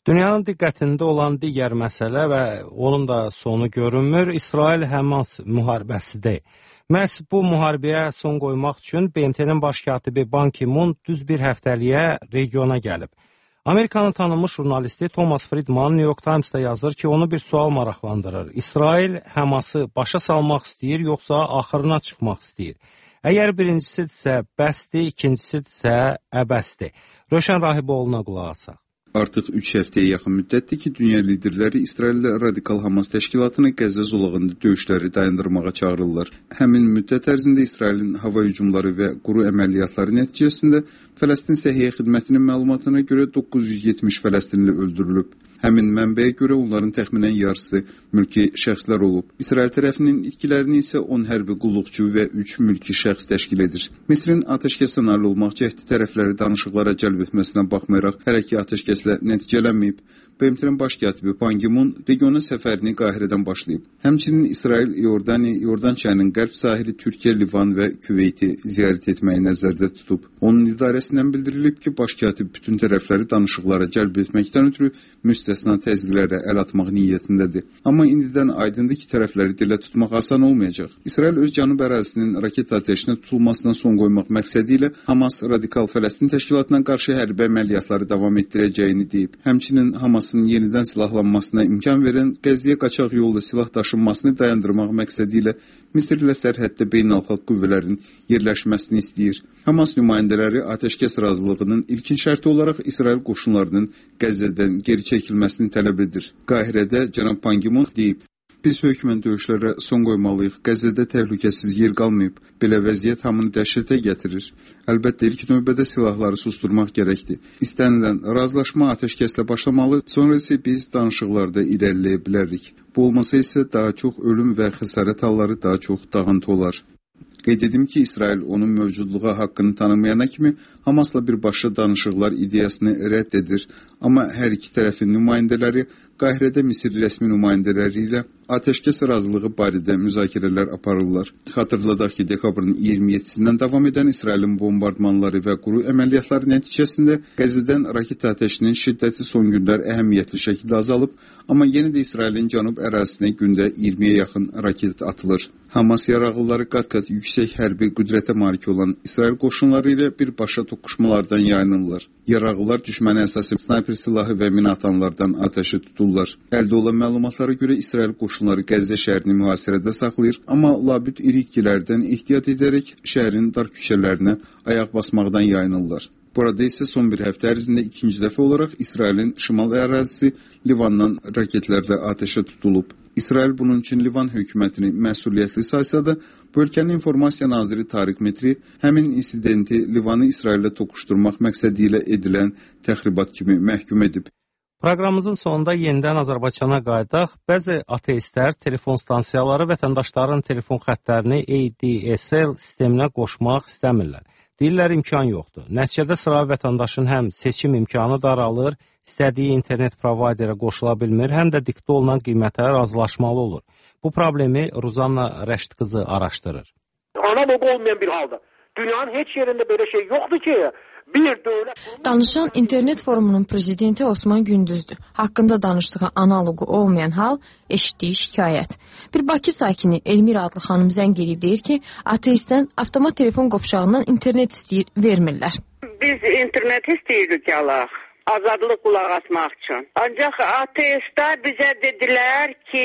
Dünyanın diqqətində olan digər məsələ və onun da sonu görünmür, İsrail-Həmas müharibəsidir. Məhz bu müharibəyə son qoymaq üçün BMT-nin baş katibi Ban Ki-moon düz bir həftəliyə regiona gəlib. Amerikanın tanınmış jurnalisti Thomas Friedman New York Times-da yazır ki, onu bir sual maraqlandırır. İsrail Həması başa salmaq istəyir, yoxsa axırına çıxmaq istəyir? Əgər birincisidirsə bəsdir, ikincisidirsə əbəsdir. Rövşən Rahiboğlu'na qulaq asaq. Artıq 3 həftəyə yaxın müddətdir ki, dünya liderləri İsraillə Radikal Hamas təşkilatını Qəzza zolağında döyüşləri dayandırmağa çağırırlar. Həmin müddət ərzində İsrailin hava hücumları və quru əməliyyatları nəticəsində Fələstin Səhiyyə Xidmətinin məlumatına görə 970 fələstinli öldürülüb. Həmin mənbəyə görə onların təxminən yarısı mülki şəxslər olub. İsrail tərəfinin itkilərini isə 10 hərbi qulluqçu və 3 mülki şəxs təşkil edir. Misrin atəşkəsə nail olmaq cəhdi tərəfləri danışıqlara cəlb etməsinə baxmayaraq hələ ki atəşkəslə nəticələnməyib. BMT-nin baş katibi Ban Ki-moon regiona səfərini Qahirədən başlayıb. Həmçinin İsrail, Yordan çayının qərb sahili, Türkiyə, Livan və Küveyti ziyarət etməyi nəzərdə tutub. Onun idarəsindən bildirilib ki, baş katib bütün tərəfləri danışıqlara cəlb etməkdən ötürü müstəsna təzyiqlərə əl atmaq niyyətindədir. Amma indidən aydındır ki, tərəfləri dilə tutmaq asan olmayacaq. İsrail öz cənub ərazisinin raket atəşinə tutulmasına son qoymaq məqsədi ilə Hamas Radikal Fələstin təşkilatına qarşı hərbi əməliyyatları davam etdirəcəyini deyib. Həmçinin Hamasın yenidən silahlanmasına imkan verən Qəzziyə qaçaq yolla silah daşınmasını dayandırmaq məqsədi ilə Misirlə sərhəddə beynəlxalq qüvvələrin yerləşməsini istəyir. Hamas nümayəndələri atəşkəs razılığının ilkin şərti olaraq İsrail qoşunlarının Qəzzədən geri çəkilməsini tələb edir. Qahirədə cənab Ban Ki-moon deyib, biz hökmən döyüşlərə son qoymalıyıq. Qəzzədə təhlükəsiz yer qalmayıb. Belə vəziyyət hamını dəhşətə gətirir. Əlbəttə ilk növbədə silahları susturmaq gərəkdir. İstənilən razılaşma atəşkəslə başlamalı, sonra isə biz danışıqlarda irəliləyə bilərik. Bu olmasa isə daha çox ölüm və xəsarət halları, daha çox dağıntı olar. Qeyd edim ki, İsrail onun mövcudluğa haqqını tanımayana kimi Hamasla birbaşa danışıqlar ideyasını rədd edir. Amma hər iki tərəfin nümayəndələri Qahirədə Misir rəsmi nümayəndələri ilə atəşkəs razılığı barədə müzakirələr aparırlar. Xatırladaq ki, dekabrın 27-sindən davam edən İsrailin bombardmanları və quru əməliyyatları nəticəsində Qəzzədən raket atəşinin şiddəti son günlər əhəmiyyətli şəkildə azalıb, amma yenə də İsrailin cənub ərazisinə gündə 20-yə yaxın raket atılır. Hamas yarağlıları qat-qat yüksək hərbi qüdrətə malik olan İsrail qoşunları ilə birbaşa toqquşmalardan yayınırlar. Yarağlılar düşmənə əsasən snayper silahı və mina atanlardan atəşə tuturlar. Əldə olan məlumatlara görə İsrail qoşunları Qəzzə şəhərini mühasirədə saxlayır, amma labüd iri itkilərdən ehtiyat edərək şəhərin dar küçələrinə ayaq basmaqdan yayınırlar. Burada isə son bir həftə ərzində ikinci dəfə olaraq İsrailin şimal ərazisi Livandan raketlərlə atəşə tutulub. İsrail bunun üçün Livan hökumətini məsuliyyətli saysa da, bu ölkənin informasiya naziri Tariq Metri həmin insidenti Livanı İsraillə toqquşturmaq məqsədi ilə edilən təxribat kimi məhkum edib. Proqramımızın sonunda yenidən Azərbaycana qayıdaq. Bəzi ateistlər telefon stansiyaları vətəndaşların telefon xəttlərini ADSL sisteminə qoşmaq istəmirlər. Deyirlər imkan yoxdur. Nəticədə sıra vətəndaşın həm seçim imkanı daralır, istədiyi internet provayderə qoşula bilmir, həm də diktə olunan qiymətə razılaşmalı olur. Bu problemi Ruzanna Rəşd qızı araşdırır. Ana baba olmayan bir halda. Dünyanın heç yerində belə şey yoxdur ki, bir dövlət... Danışan internet forumunun prezidenti Osman Gündüzdür. Haqqında danışdığı analogu olmayan hal, eşitdiyi şikayət. Bir Bakı sakini Elmira adlı xanım zəng edib deyir ki, ateistdən avtomat telefon qovşağından internet istəyir, vermirlər. Biz internet istəyirik alaq. Azadlıq qulaq asmaq üçün. Ancaq ateistlər bizə dedilər ki,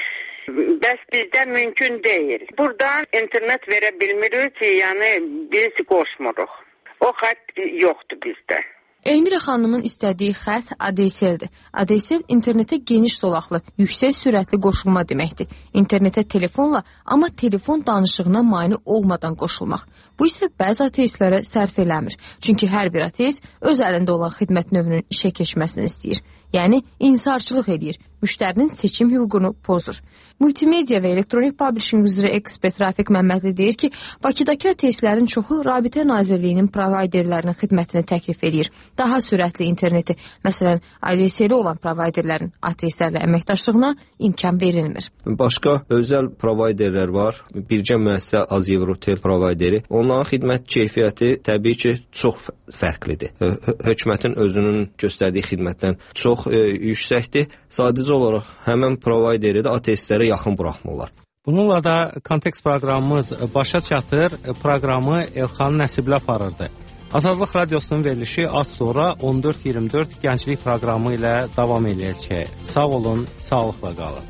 bəs bizdə mümkün deyil. Buradan internet verə bilmirik ki, yəni biz qoşmuruq. O xətt yoxdur bizdə. Elmira xanımın istədiyi xətt ADSL-dir. ADSL internetə geniş zolaqlı, yüksək sürətli qoşulma deməkdir. İnternetə telefonla, amma telefon danışığına mane olmadan qoşulmaq. Bu isə bəzi ateistlərə sərf eləmir. Çünki hər bir ateist öz əlində olan xidmət növünün işə keçməsini istəyir. Yəni, insarçılıq edir. müştərinin seçim hüququnu pozur. Multimedia və elektronik publishing üzrə ekspert Rafiq Məmmədli deyir ki, Bakıdakı ateistlərin çoxu Rabitə Nazirliyinin provayderlərinin xidmətini təklif edir. Daha sürətli interneti, məsələn, ADSL-i olan provayderlərin ateistlərlə əməkdaşlığına imkan verilmir. Başqa özəl provayderlər var. Bircə müəssisə Azevrotel provayderi. Onların xidmət keyfiyyəti təbii ki, çox fərqlidir. Hökumətin özünün göstərdiyi xidmətdən çox yüksəkdir. Sadəcə olaraq həmin provayderi də ateistlərə yaxın buraxmırlar. Bununla da kontekst proqramımız başa çatır. Proqramı Elxan Nəsibli aparırdı. Azadlıq Radiosunun verilişi az sonra 14-24 gənclik proqramı ilə davam edəcək. Sağ olun, sağlıqla qalın.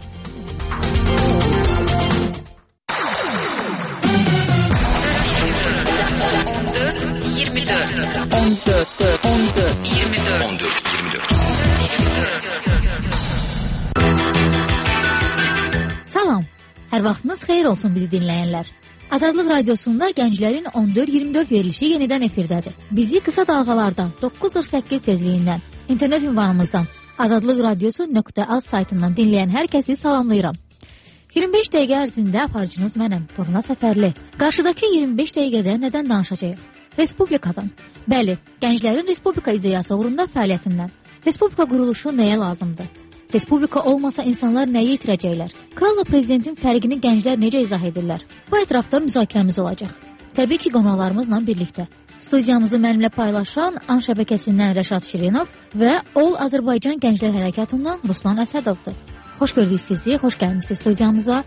Salam, hər vaxtınız xeyir olsun bizi dinləyənlər. Azadlıq Radiosunda gənclərin 14-24 verilişi yenidən efirdədir. Bizi qısa dalğalardan 948 tezliyindən, internet ünvanımızdan azadlıqradiosu.az saytından dinləyən hər kəsi salamlayıram. 25 dəqiqə ərzində aparıcınız mənəm, Turna Səfərli. Qarşıdakı 25 dəqiqədə nədən danışacağıq? Respublikadan. Bəli, gənclərin Respublika ideyası uğrunda fəaliyyətindən. Respublika quruluşu nəyə lazımdır? Respublika olmasa insanlar nəyi itirəcəklər? Kralla prezidentin fərqini gənclər necə izah edirlər? Bu ətrafda müzakirəmiz olacaq. Təbii ki, qonaqlarımızla birlikdə. Studiyamızı mənimlə paylaşan AN şəbəkəsindən Rəşad Şirinov və Ol Azərbaycan Gənclər Hərəkatından Ruslan Əsədovdur. Xoş gördük sizi, xoş gəlmişsiniz studiyamıza.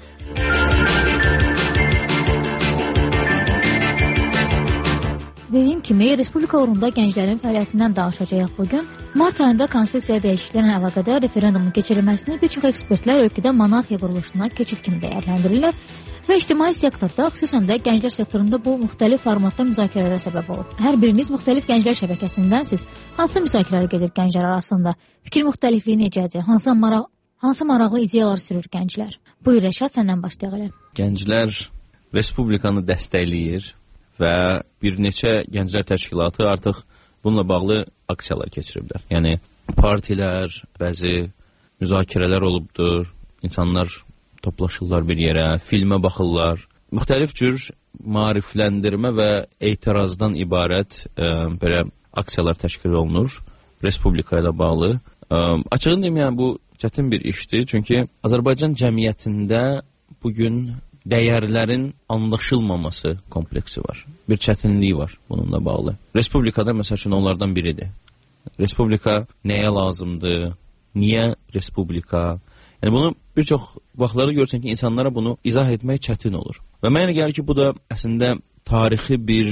Dediyim kimi, Respublika uğrunda gənclərin fəaliyyətindən danışacağıq bugün. Mart ayında konstitusiya dəyişikliklərlə əlaqədar referendumun keçirilməsini bir çox ekspertlər ölkədə monarxiya quruluşuna keçid kimi dəyərləndirirlər və ictimai sektorda, xüsusən də gənclər sektorunda bu müxtəlif formatda müzakirələrə səbəb olur. Hər biriniz müxtəlif gənclər şəbəkəsindənsiz. Hansı müzakirələr gedir gənclər arasında? Fikir müxtəlifliyi necədir? Hansı maraqlı ideyalar sürür gənclər? Buyur Rəşad, səndən başlayaq. Gənclər Respublikanı dəstəkləyir və bir neçə gənclər təşkilatı artıq bununla bağlı aksiyalar keçiriblər. Yəni, partilər, bəzi müzakirələr olubdur, insanlar toplaşırlar bir yerə, filmə baxırlar. Müxtəlif cür maarifləndirmə və etirazdan ibarət belə aksiyalar təşkil olunur Respublika ilə bağlı. Açığını deməyən, bu çətin bir işdir, çünki Azərbaycan cəmiyyətində bugün dəyərlərin anlaşılmaması kompleksi var. Bir çətinliyi var bununla bağlı. Respublikada məsəl üçün onlardan biridir. Respublika nəyə lazımdır? Niyə Respublika? Yəni bunu bir çox vaxtlarda görürsən ki, insanlara bunu izah etmək çətin olur. Və mənə gəlir ki, bu da əslində tarixi bir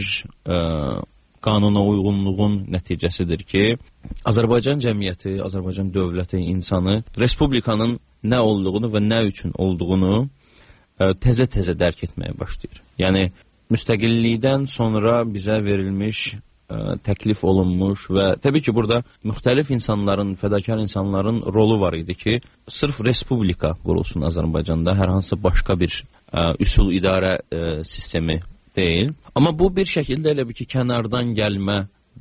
qanuna uyğunluğun nəticəsidir ki, Azərbaycan cəmiyyəti, Azərbaycan dövləti, insanı Respublikanın nə olduğunu və nə üçün olduğunu təzə-təzə dərk etməyə başlayır. Yəni, müstəqillikdən sonra bizə verilmiş, təklif olunmuş və təbii ki, burada müxtəlif insanların, fədakar insanların rolu var idi ki, sırf Respublika qurulsun Azərbaycanda, hər hansı başqa bir üsul idarə sistemi deyil. Amma bu bir şəkildə elə bir ki, kənardan gəlmə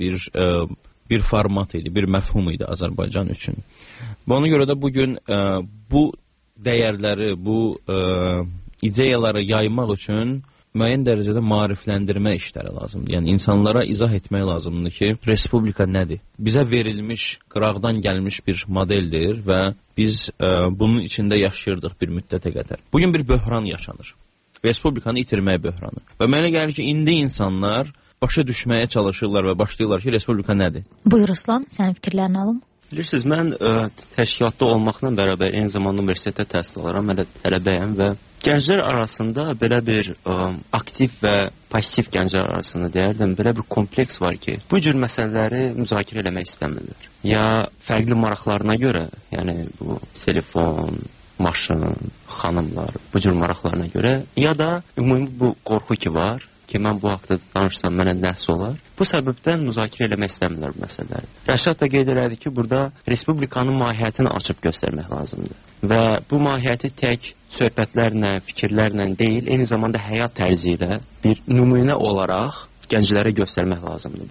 bir format idi, bir məfhum idi Azərbaycan üçün. Və ona görə də bugün bu dəyərləri, bu ideyaları yaymaq üçün müəyyən dərəcədə maarifləndirmə işləri lazımdır. Yəni, insanlara izah etmək lazımdır ki, Respublika nədir? Bizə verilmiş, qıraqdan gəlmiş bir modeldir və biz bunun içində yaşayırdıq bir müddətə qədər. Bugün bir böhran yaşanır. Respublikanı itirmək böhranı. Və mənə gəlir ki, indi insanlar başa düşməyə çalışırlar və başlayırlar ki, Respublika nədir? Buyur Ruslan, sənin fikirlərini alım. Bilirsiniz, mən təşkilatda olmaqla bərabər eyni zamanda universitetdə təhsil alıram, mən də tələbəyəm və gənclər arasında belə bir aktiv və pasiv gənclər arasında deyərdim, belə bir kompleks var ki, bu cür məsələləri müzakirə eləmək istəmirlər. Ya fərqli maraqlarına görə, yəni bu telefon, maşın, xanımlar, bu cür maraqlarına görə, ya da ümumi bu qorxu ki var, ki mən bu haqda danışsam mənə nəhs olar. Bu səbəbdən müzakirə eləmək istəmirlər bu məsələləri. Rəşad da qeyd elədi ki, burada Respublikanın mahiyyətini açıb göstərmək lazımdır. Və bu mahiyyəti tək söhbətlərlə, fikirlərlə deyil, eyni zamanda həyat tərzi ilə bir nümunə olaraq gənclərə göstərmək lazımdır bunu.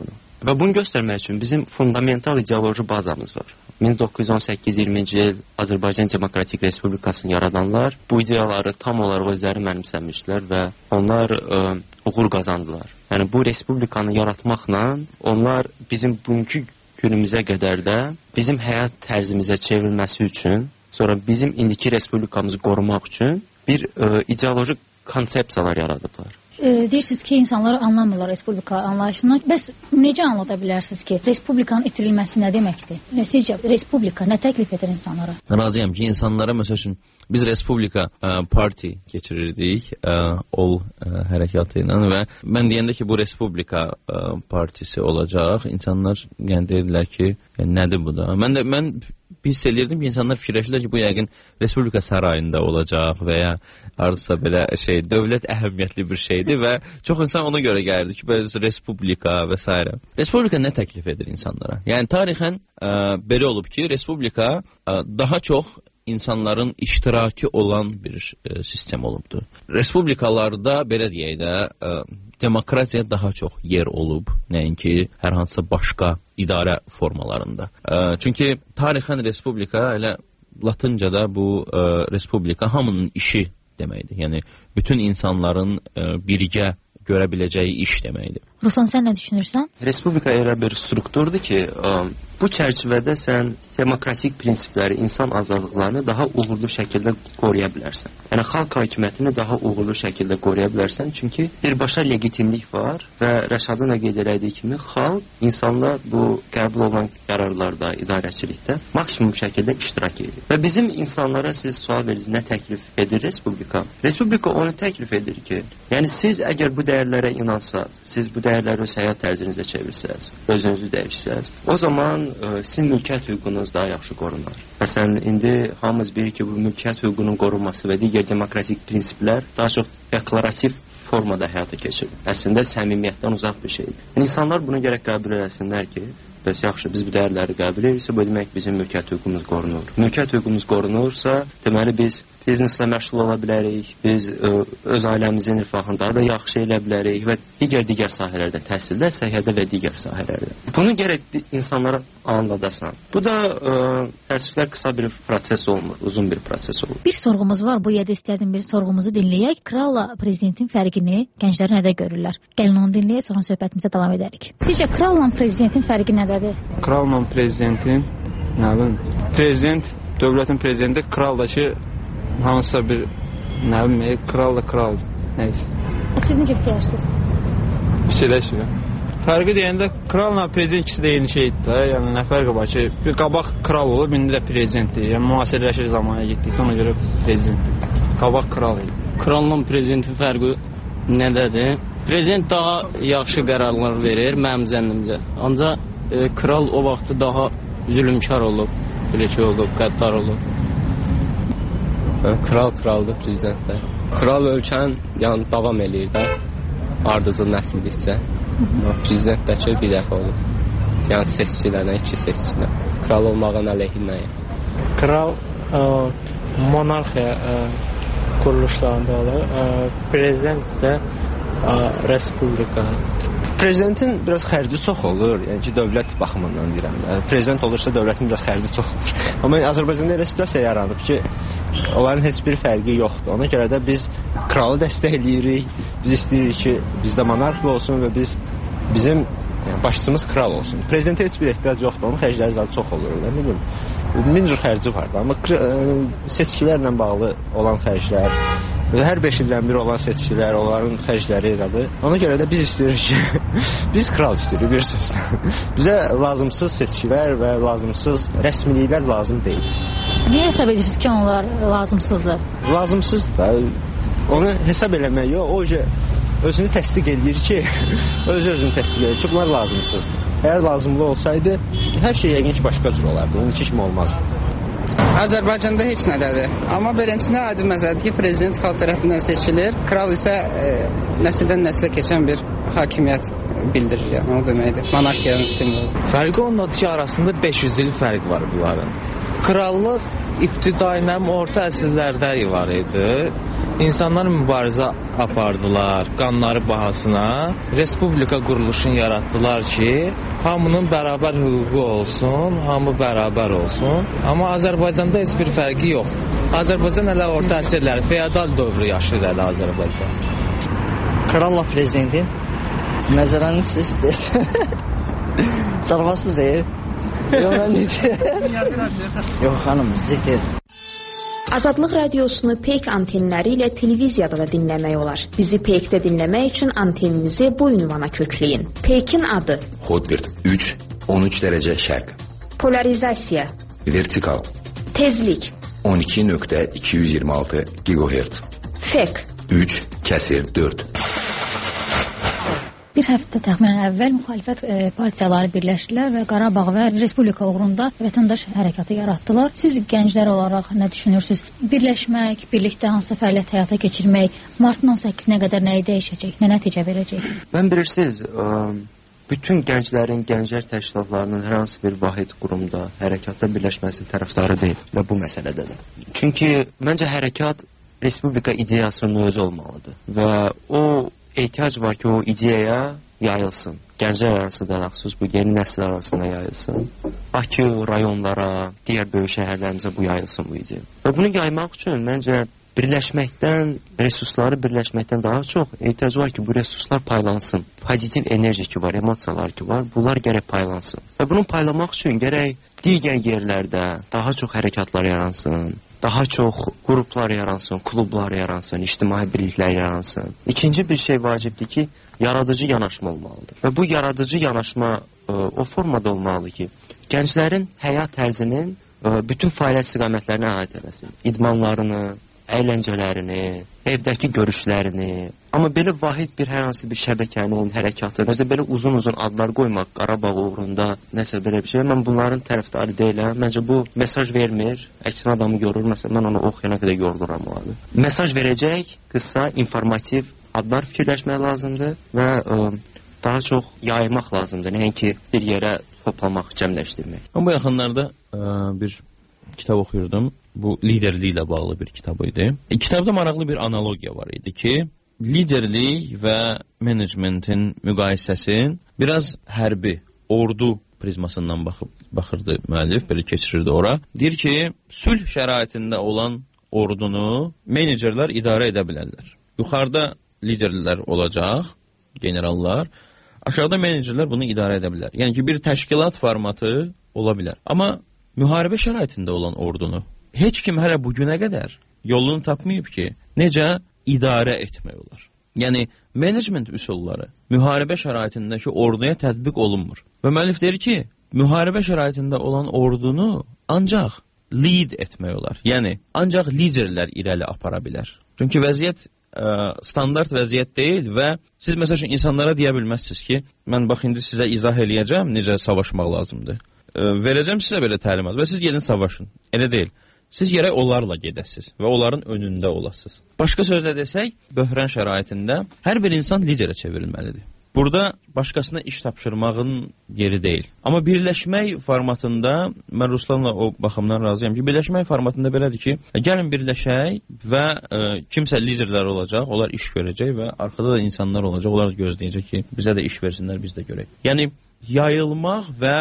Və bunu göstərmək üçün bizim fundamental ideoloji bazamız var. 1918-20-ci il Azərbaycan Demokratik Respublikasını yaradanlar bu ideyaları tam olaraq özləri mənimsəmişlər və onlar uğur qazandılar. Yəni bu respublikanı yaratmaqla onlar bizim bugünkü günümüzə qədər də bizim həyat tərzimizə çevrilməsi üçün, sonra bizim indiki respublikamızı qorumaq üçün bir ideoloji konsepsiyalar yaradıblar. Deyirsiniz ki, insanlar anlamırlar respublika anlayışını. Bəs necə anlada bilərsiniz ki, respublikanın itirilməsi nə deməkdir? Sizcə respublika nə təklif edir insanlara? Razıyam ki, insanlara məsəl üçün biz respublika parti keçirirdik ol hərəkatı ilə və mən deyəndə ki, bu respublika partisi olacaq, insanlar yəni dedilər ki, nədir bu da? Mən hiss edirdim ki, insanlar fikirləşirlər ki, bu yəqin Respublika sarayında olacaq və ya hansısa belə dövlət əhəmiyyətli bir şeydir və çox insan ona görə gəlirdi ki, Respublika və s. Respublika nə təklif edir insanlara? Yəni, tarixən belə olub ki, Respublika daha çox insanların iştiraki olan bir sistem olubdur. Respublikalarda, belə deyək də, demokratiya daha çox yer olub, nəinki hər hansısa başqa idarə formalarında. Çünki tarixən respublika, elə Latıncada bu respublika hamının işi deməkdir. Yəni, bütün insanların birgə görə biləcəyi iş deməkdir. Ruslan, sən nə düşünürsən? Respublika elə bir strukturdur ki, bu çərçivədə sən demokratik prinsipləri, insan azadlıqlarını daha uğurlu şəkildə qoruya bilərsən. Yəni, xalq hakimiyyətini daha uğurlu şəkildə qoruya bilərsən, çünki birbaşa legitimlik var və Rəşadın da qeyd elədiyi kimi, xalq, insanlar bu qəbul olunan qərarlarda, idarəçilikdə maksimum şəkildə iştirak edir. Və bizim insanlara siz sual verirsiniz, nə təklif edir Respublika? Respublika onu təklif edir ki, yəni siz əgər bu dəyərlərə inansaz, siz bu dəyərləri öz həyat tərzinizə çevirsəz, özünüzü dəyişsəz, o zaman sizin mülkiyyət hüququnuz daha yaxşı qorunar. Məsələn, indi hamımız bilir ki, bu mülkiyyət hüququnun qorunması və digər demokratik prinsiplər daha çox deklarativ formada həyata keçirilir. Əslində, səmimiyyətdən uzaq bir şeydir. İnsanlar bunu gərək qəbul eləsinlər ki, bəs yaxşı, biz bu dəyərləri qəbul edirsə, bu demək bizim mülkiyyət hüququmuz qorunur. Mülkiyyət hüququmuz qorunursa, deməli biz bizneslə məşğul ola bilərik, biz öz ailəmizin rifahını daha da yaxşı elə bilərik və digər sahələrdə, təhsildə, səhiyyədə və digər sahələrdə. Bunu gərək insanlara anladasan. Bu da təəssüflər qısa bir proses olmur, uzun bir proses olur. Bir sorğumuz var, bu yerdə istədim bir sorğumuzu dinləyək. Kralla prezidentin fərqini gənclər nədə görürlər? Gəlin onu dinləyək, sonra söhbətimizə davam edərik. Sizcə kralla prezidentin fərqi nədədir? Kralla prezidentin, nə bilim, prezident, dövlətin prezidenti, kral da ki, hansısa bir, nə bilim, kral da kraldır, neysə. Siz necə fikirlərsiniz? Fikirləşirəm. Fərqi deyəndə, kralla prezident ikisi də eyni şeydir də, yəni nə fərqi var ki, bir qabaq kral olub, indi də prezidentdir, yəni müasirləşir zamana getdiksə, ona görə prezidentdir. Qabaq kral idi. Kralla prezidentin fərqi nədədir? Prezident daha yaxşı qərarlar verir, mənim zənnimcə. Ancaq kral o vaxtı daha zülümkar olub, qəddar olub. Kral kraldır prezidentlər. Kral ölkənin davam eləyir də, ardıcıl nəsildikcə. Prezidentdəki bir dəfə olub. Yəni seçicilərlə, iki seçicilə. Kral olmağın əleyhinəyə. Kral monarxiya quruluşlarında olur. Prezident isə respublika. Prezidentin biraz xərci çox olur, yəni ki, dövlət baxımından deyirəm. Prezident olursa dövlətin biraz xərci çox olur. Amma Azərbaycanda elə situasiya yaranıb ki, onların heç bir fərqi yoxdur. Ona görə də biz kralı dəstəkləyirik, biz istəyirik ki, bizdə monarxiya olsun və bizim başçımız kral olsun. Prezidentə heç bir ehtiyac yoxdur, onun xərcləri zaten çox olur. Min cür xərci var, amma seçkilərlə bağlı olan xərclər, hər 5 ildən bir olan seçkilər, onların xərcləri elədir. Ona görə də biz istəyirik ki, biz kral istəyirik bir sözlə. Bizə lazımsız seçkilər və lazımsız rəsmiliklər lazım deyil. Niyə hesab edirsiniz ki, onlar lazımsızdır? Lazımsızdır da. Onu hesab eləmək yox, o özünü təsdiq edir ki, özünü təsdiq edir ki, bunlar lazımsızdır. Əgər lazımlı olsaydı, hər şey yəqin ki, başqa cür olardı, indiki kimi olmazdı. Azərbaycanda heç nədədir. Amma birincində aydın məsələdir ki, prezident xalq tərəfindən seçilir, kral isə nəsildən nəslə keçən bir hakimiyyət bildirir, yəni o deməkdir. Monarxiyanın simvolu. Fərqi ondadır ki, arasında 500 il fərq var bunların. Krallıq İbtidai mənim orta əsrlərdə var idi. İnsanlar mübarizə apardılar qanları bahasına. Respublika quruluşunu yaratdılar ki, hamının bərabər hüququ olsun, hamı bərabər olsun. Amma Azərbaycanda heç bir fərqi yoxdur. Azərbaycan hələ orta əsrləri, feodal dövrü yaşayır hələ Azərbaycan. Kralla prezidenti nəzərəniz sizdir. Sarvasız Yox, mən Yox, xanım, zitdir. Azadlıq radiosunu Peyk antenləri ilə televiziyada da dinləmək olar. Bizi Peykdə dinləmək üçün anteninizi bu ünvana kökləyin. Peykin adı: Hotbird 3, 13 dərəcə şərq. Polarizasiya: Vertikal. Tezlik: 12.226 GHz. Fek: 3, kəsir 4. Bir həftə təxminən əvvəl müxalifət partiyaları birləşdilər və Qarabağ və Respublika uğrunda vətəndaş hərəkatı yaratdılar. Siz gənclər olaraq nə düşünürsünüz? Birləşmək, birlikdə hansısa fəaliyyət həyata keçirmək martın 18-nə qədər nəyi dəyişəcək, nə nəticə verəcək? Mən bilirsiniz, bütün gənclərin, gənclər təşkilatlarının hər hansı bir vahid qurumda, hərəkatda birləşməsi tərəfdarı deyil və bu məsələdə də. Çünki məncə hərəkat Respublika ideyasının özü olmalıdır və o ehtiyac var ki, o ideyaya yayılsın. Gənclər arasında, xüsus bu yeni nəsil arasında yayılsın. Bakı, rayonlara, digər böyük şəhərlərimizə bu yayılsın bu ideya. Və bunu yaymaq üçün məncə birləşməkdən, resursları birləşməkdən daha çox ehtiyac var ki, bu resurslar paylansın. Pozitiv enerji ki var, emosiyalar ki var, bunlar gərək paylansın. Və bunu paylamaq üçün gərək digər yerlərdə daha çox hərəkatlar yaransın. Daha çox qruplar yaransın, klublar yaransın, ictimai birliklər yaransın. İkinci bir şey vacibdir ki, yaradıcı yanaşma olmalıdır. Və bu yaradıcı yanaşma o formada olmalıdır ki, gənclərin həyat tərzinin bütün fəaliyyət istiqamətlərini əhatə eləsin. İdmanlarını, əyləncələrini, evdəki görüşlərini. Amma belə vahid bir hər hansı bir şəbəkənin, hərəkatı, özdə belə uzun-uzun adlar qoymaq, Qarabağ uğrunda, nəsə belə bir şey. Mən bunların tərəfdarı deyiləm. Məncə bu mesaj vermir, əksinə adamı görür. Məsələn, mən onu oxuyana qədər yoruluram o adı. Mesaj verəcək, qısa, informativ adlar fikirləşmək lazımdır və daha çox yaymaq lazımdır. Nəinki bir yerə toplamaq, cəmləşdirmək. Mən bu yaxınlarda bir kitab oxuyurdum. Bu liderlik ilə bağlı bir kitab idi. Kitabda maraqlı bir analogiya var idi ki, liderlik və menecmentin müqayisəsin biraz hərbi, ordu prizmasından baxırdı müəllif, belə keçirirdi ora. Deyir ki, sülh şəraitində olan ordunu menecerlər idarə edə bilərlər. Yuxarıda liderlər olacaq, generallar, aşağıda menecerlər bunu idarə edə bilər. Yəni ki, bir təşkilat formatı ola bilər. Amma müharibə şəraitində olan ordunu heç kim hələ bugünə qədər yolunu tapmayıb ki, necə idarə etmək olar. Yəni, menecment üsulları müharibə şəraitindəki orduya tətbiq olunmur. Və müəllif deyir ki, müharibə şəraitində olan ordunu ancaq lead etmək olar. Yəni, ancaq liderlər irəli apara bilər. Çünki vəziyyət standart vəziyyət deyil və siz məsəl üçün insanlara deyə bilməzsiniz ki, mən bax, indi sizə izah eləyəcəm, necə savaşmaq lazımdır. Verəcəm sizə belə təlimat və siz gedin savaşın. Elə deyil. Siz gərək onlarla gedəsiniz və onların önündə olasınız. Başqa sözlə desək, böhran şəraitində hər bir insan liderə çevrilməlidir. Burada başqasına iş tapşırmağın yeri deyil. Amma birləşmək formatında, mən Ruslanla o baxımdan razıyam ki, birləşmək formatında belədir ki, gəlin birləşək və kimsə liderlər olacaq, onlar iş görəcək və arxada da insanlar olacaq, onlar gözləyəcək ki, bizə də iş versinlər, biz də görək. Yəni, yayılmaq və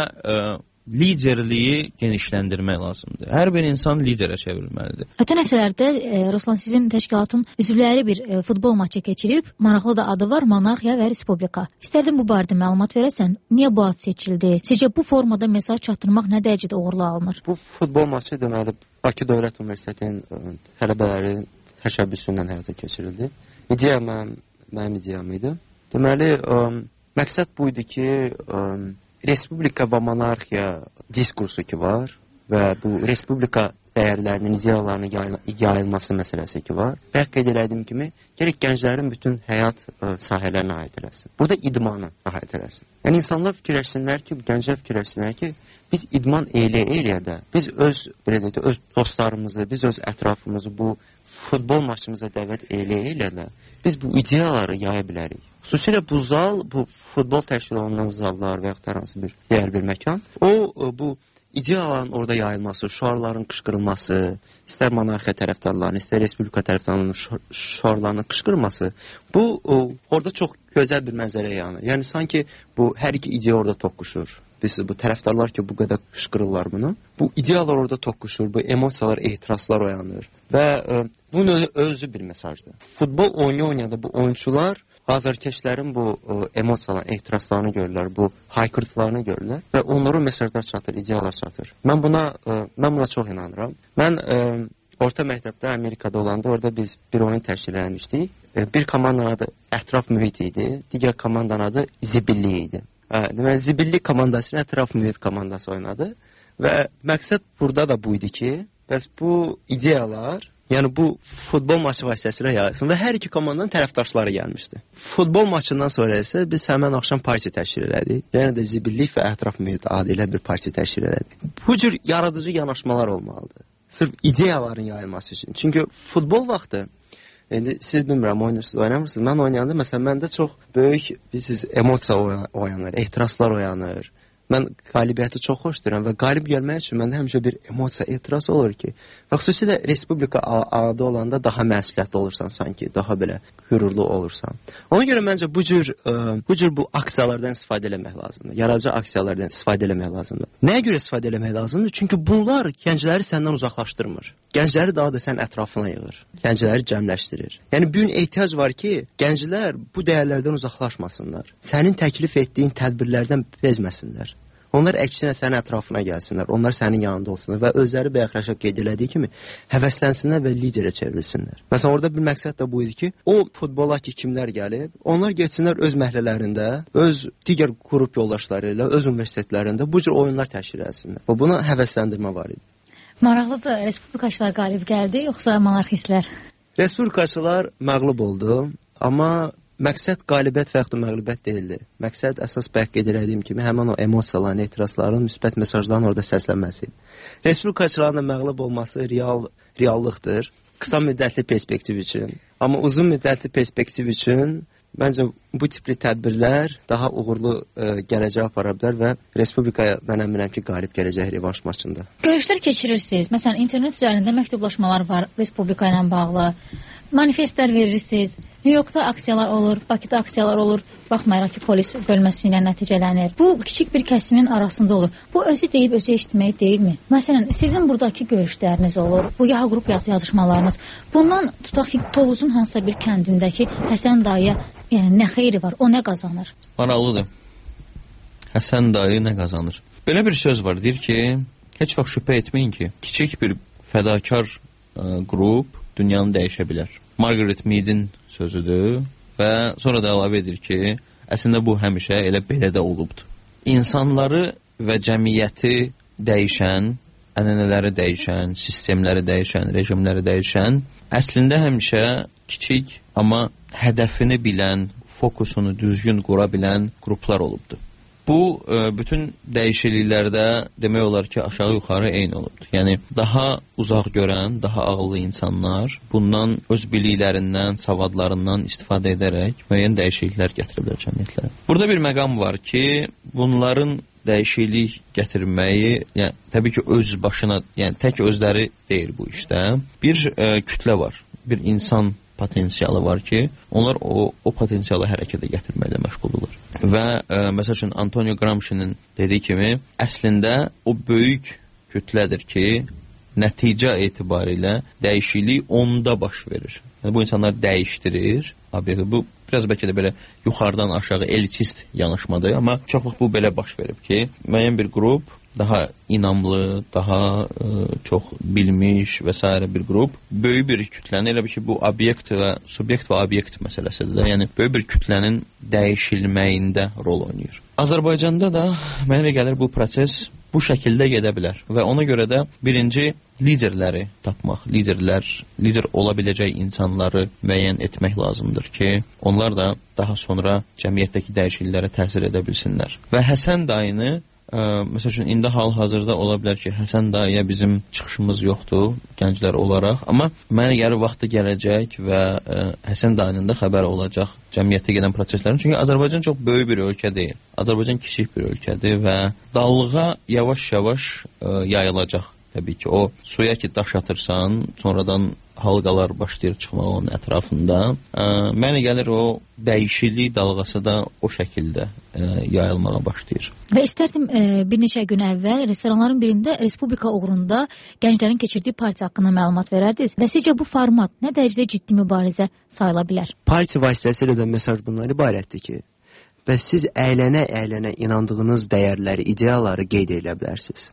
liderliyi genişləndirmək lazımdır. Hər bir insan liderə çevrilməlidir. Ötən həftələrdə Ruslan sizin təşkilatın üzvləri bir futbol maçı keçirib. Maraqlı da adı var, Monarxiya və Respublika. İstərdim bu barədə məlumat verəsən. Niyə bu ad seçildi? Sizcə bu formada mesaj çatdırmaq nə dərəcədə uğurlu alınır? Bu futbol maçı deməli Bakı Dövlət Universitetinin tələbələri təşəbbüsü ilə həyata keçirildi. İdeya mənim ideyam idi. Deməli, məqsəd bu idi ki, Respublika və monarxiya diskursu ki var və bu Respublika dəyərlərinin, ideyalarının yayılması məsələsi ki var. Bəq qeyd elədiyim kimi, gərək gənclərin bütün həyat sahələrini aid eləsin. Burada idmanı aid eləsin. Yəni, insanlar fikirləşsinlər ki, gənclər fikirləşsinlər ki, biz idman eləyə də, biz öz dostlarımızı, biz öz ətrafımızı bu futbol maçımıza dəvət eləyə də, biz bu ideyaları yaya bilərik. Xüsusilə bu zal, bu futbol təşkil olunan zallar və yaxud hər hansı bir yer, bir məkan, o bu ideyaların orada yayılması, şüarların qışqırılması, istər monarxiya tərəfdarlarının, istər respublika tərəfdarlarının şüarlarının qışqırılması, bu orada çox gözəl bir mənzərə yaranır. Yəni sanki bu hər iki ideya orada toqquşur. Bu tərəfdarlar ki, bu qədər qışqırırlar bunu. Bu ideyalar orada toqquşur, bu emosiyalar, etirazlar oyanır və bunun özü bir mesajdır. Futbol oynaya-oynaya bu oyunçular azarkeşlərin bu emosiyalarını, etirazlarını görürlər, bu haykırtılarını görürlər və onlara mesajlar çatır, ideyalar çatır. Mən buna çox inanıram. Mən orta məktəbdə Amerikada olanda orada biz bir oyun təşkil etmişdik. Bir komandanın adı Ətraf Mühit idi, digər komandanın adı Zibilli idi. Deməli, Zibilli komandası ilə Ətraf Mühit komandası oynadı və məqsəd burada da bu idi ki, bəs bu ideyalar, yəni bu futbol maçı vasitəsilə yayılsın və hər iki komandanın tərəfdaşları gəlmişdi. Futbol maçından sonra isə biz həmən axşam parti təşkil elədik. Yəni də Zibilli və Ətraf Mühit adı ilə bir parti təşkil elədik. Bu cür yaradıcı yanaşmalar olmalıdır. Sırf ideyaların yayılması üçün. Çünki futbol vaxtı, siz bilmirəm, oynamırsınız. Mən oynayanda, məsələn, məndə çox böyük emosiya oyanır, ehtiraslar oyanır. Mən qalibiyyəti çox xoşlayıram və qalib gəlmək üçün məndə həmişə bir emosiya, etiraz olur ki, və xüsusilə respublika adı olanda daha məsuliyyətli olursan sanki, daha belə qürurlu olursan. Ona görə məncə bu cür bu aksiyalardan istifadə eləmək lazımdır. Yaradıcı aksiyalardan istifadə eləmək lazımdır. Nəyə görə istifadə eləmək lazımdır? Çünki bunlar gəncləri səndən uzaqlaşdırmır. Gəncləri daha da sənin ətrafına yığır. Gəncləri cəmləşdirir. Yəni bu gün ehtiyac var ki, gənclər bu dəyərlərdən uzaqlaşmasınlar. Sənin təklif etdiyin tədbirlərdən bezməsinlər. Onlar əksinə sənin ətrafına gəlsinlər, onlar sənin yanında olsunlar və özləri bayaqraşaq qeyd elədiyi kimi həvəslənsinlər və liderə çevrilsinlər. Məsələn, orada bir məqsəd də bu idi ki, o futbola ki, kimlər gəlib, onlar getsinlər öz məhəllələrində, öz digər qrup yoldaşları ilə, öz universitetlərində bu cür oyunlar təşkil etsinlər. Və buna həvəsləndirmə var idi. Maraqlıdır, respublikaçılar qalib gəldi, yoxsa monarxistlər? Respublikaçılar məğlub oldu, amma məqsəd qalibiyyət və yaxud da məğlubiyyət deyildi. Məqsəd əsas bayaq qeyd etdiyim kimi həmin o emosiyaların, etirazların, müsbət mesajların orada səslənməsi. Respublikaçıların da məğlub olması reallıqdır. Qısa müddətli perspektiv üçün. Amma uzun müddətli perspektiv üçün məncə bu tipli tədbirlər daha uğurlu gələcək apara bilər və respublikaya mən əminəm ki, qalib gələcək revanş maçında. Görüşlər keçirirsiniz. Məsələn, internet üzərində məktublaşmalar var respublika ilə bağlı. Manifestlər verirsiniz. New Yorkda aksiyalar olur, Bakıda aksiyalar olur. Baxmayaraq ki, polis bölməsi ilə nəticələnir. Bu, kiçik bir kəsimin arasında olur. Bu, özü deyib, özü eşitmək deyilmi? Məsələn, sizin buradakı görüşləriniz olur, bu yaha qrup yazışmalarınız. Bundan tutaq ki, Tovuzun hansısa bir kəndindəki Həsən dayıya nə xeyri var, o nə qazanır? Maraqlıdır. Həsən dayı nə qazanır? Belə bir söz var, deyir ki, heç vaxt şübhə etməyin ki, kiçik bir fədakar qrup dünyanı dəyişə bilər. Margaret Mead'in sözüdür və sonra da əlavə edir ki, əslində bu həmişə elə belə də olubdur. İnsanları və cəmiyyəti dəyişən, ənənələri dəyişən, sistemləri dəyişən, rejimləri dəyişən, əslində həmişə kiçik, amma hədəfini bilən, fokusunu düzgün qura bilən qruplar olubdur. Bu, bütün dəyişikliklərdə demək olar ki, aşağı-yuxarı eyni olubdur. Yəni, daha uzaq görən, daha ağıllı insanlar bundan öz biliklərindən, savadlarından istifadə edərək müəyyən dəyişikliklər gətiriblər cəmiyyətlərə. Burada bir məqam var ki, bunların dəyişiklik gətirməyi, yəni, təbii ki, öz başına, yəni, tək özləri deyil bu işdə. Bir kütlə var, bir insan potensialı var ki, onlar o potensialı hərəkətə gətirməklə məşğuldurlar. Və məsəl üçün Antonio Gramsci'nin dediyi kimi, əslində o böyük kütlədir ki, nəticə etibarilə dəyişiklik onda baş verir. Yəni, bu insanlar dəyişdirir. Bu, biraz bəlkə də belə yuxarıdan aşağı elitist yanaşmadır, amma çox vaxt bu belə baş verib ki, müəyyən bir qrup, daha inamlı, daha çox bilmiş və s. bir qrup, böyük bir kütlənin, elə bir ki, bu subyekt və obyekt məsələsidir. Yəni, böyük bir kütlənin dəyişilməyində rol oynayır. Azərbaycanda da mənə gəlir bu proses bu şəkildə gedə bilər və ona görə də birinci liderləri tapmaq, lider ola biləcək insanları müəyyən etmək lazımdır ki, onlar da daha sonra cəmiyyətdəki dəyişikliklərə təsir edə bilsinlər. Və Həsən dayını Məsəl üçün, indi hal-hazırda ola bilər ki, Həsən dayıya bizim çıxışımız yoxdur, gənclər olaraq. Amma mənə gəlir vaxtı gələcək və Həsən dayının da xəbəri olacaq cəmiyyətdə gedən proseslərin. Çünki Azərbaycan çox böyük bir ölkə deyil. Azərbaycan kiçik bir ölkədir və dalğa yavaş-yavaş yayılacaq. Təbii ki, o suya ki daş atırsan, sonradan halqalar başlayır çıxmağa onun ətrafında. Mənə gəlir o dəyişiklik dalğası da o şəkildə yayılmağa başlayır. Və istərdim bir neçə gün əvvəl restoranların birində Respublika uğrunda gənclərin keçirdiyi partiya haqqında məlumat verərdiniz. Və sizcə bu format nə dərəcədə ciddi mübarizə sayıla bilər? Partiya vasitəsilə də mesaj bundan ibarətdir ki, bəs siz əylənə-əylənə inandığınız dəyərləri, ideyaları qeyd edə bilərsiniz.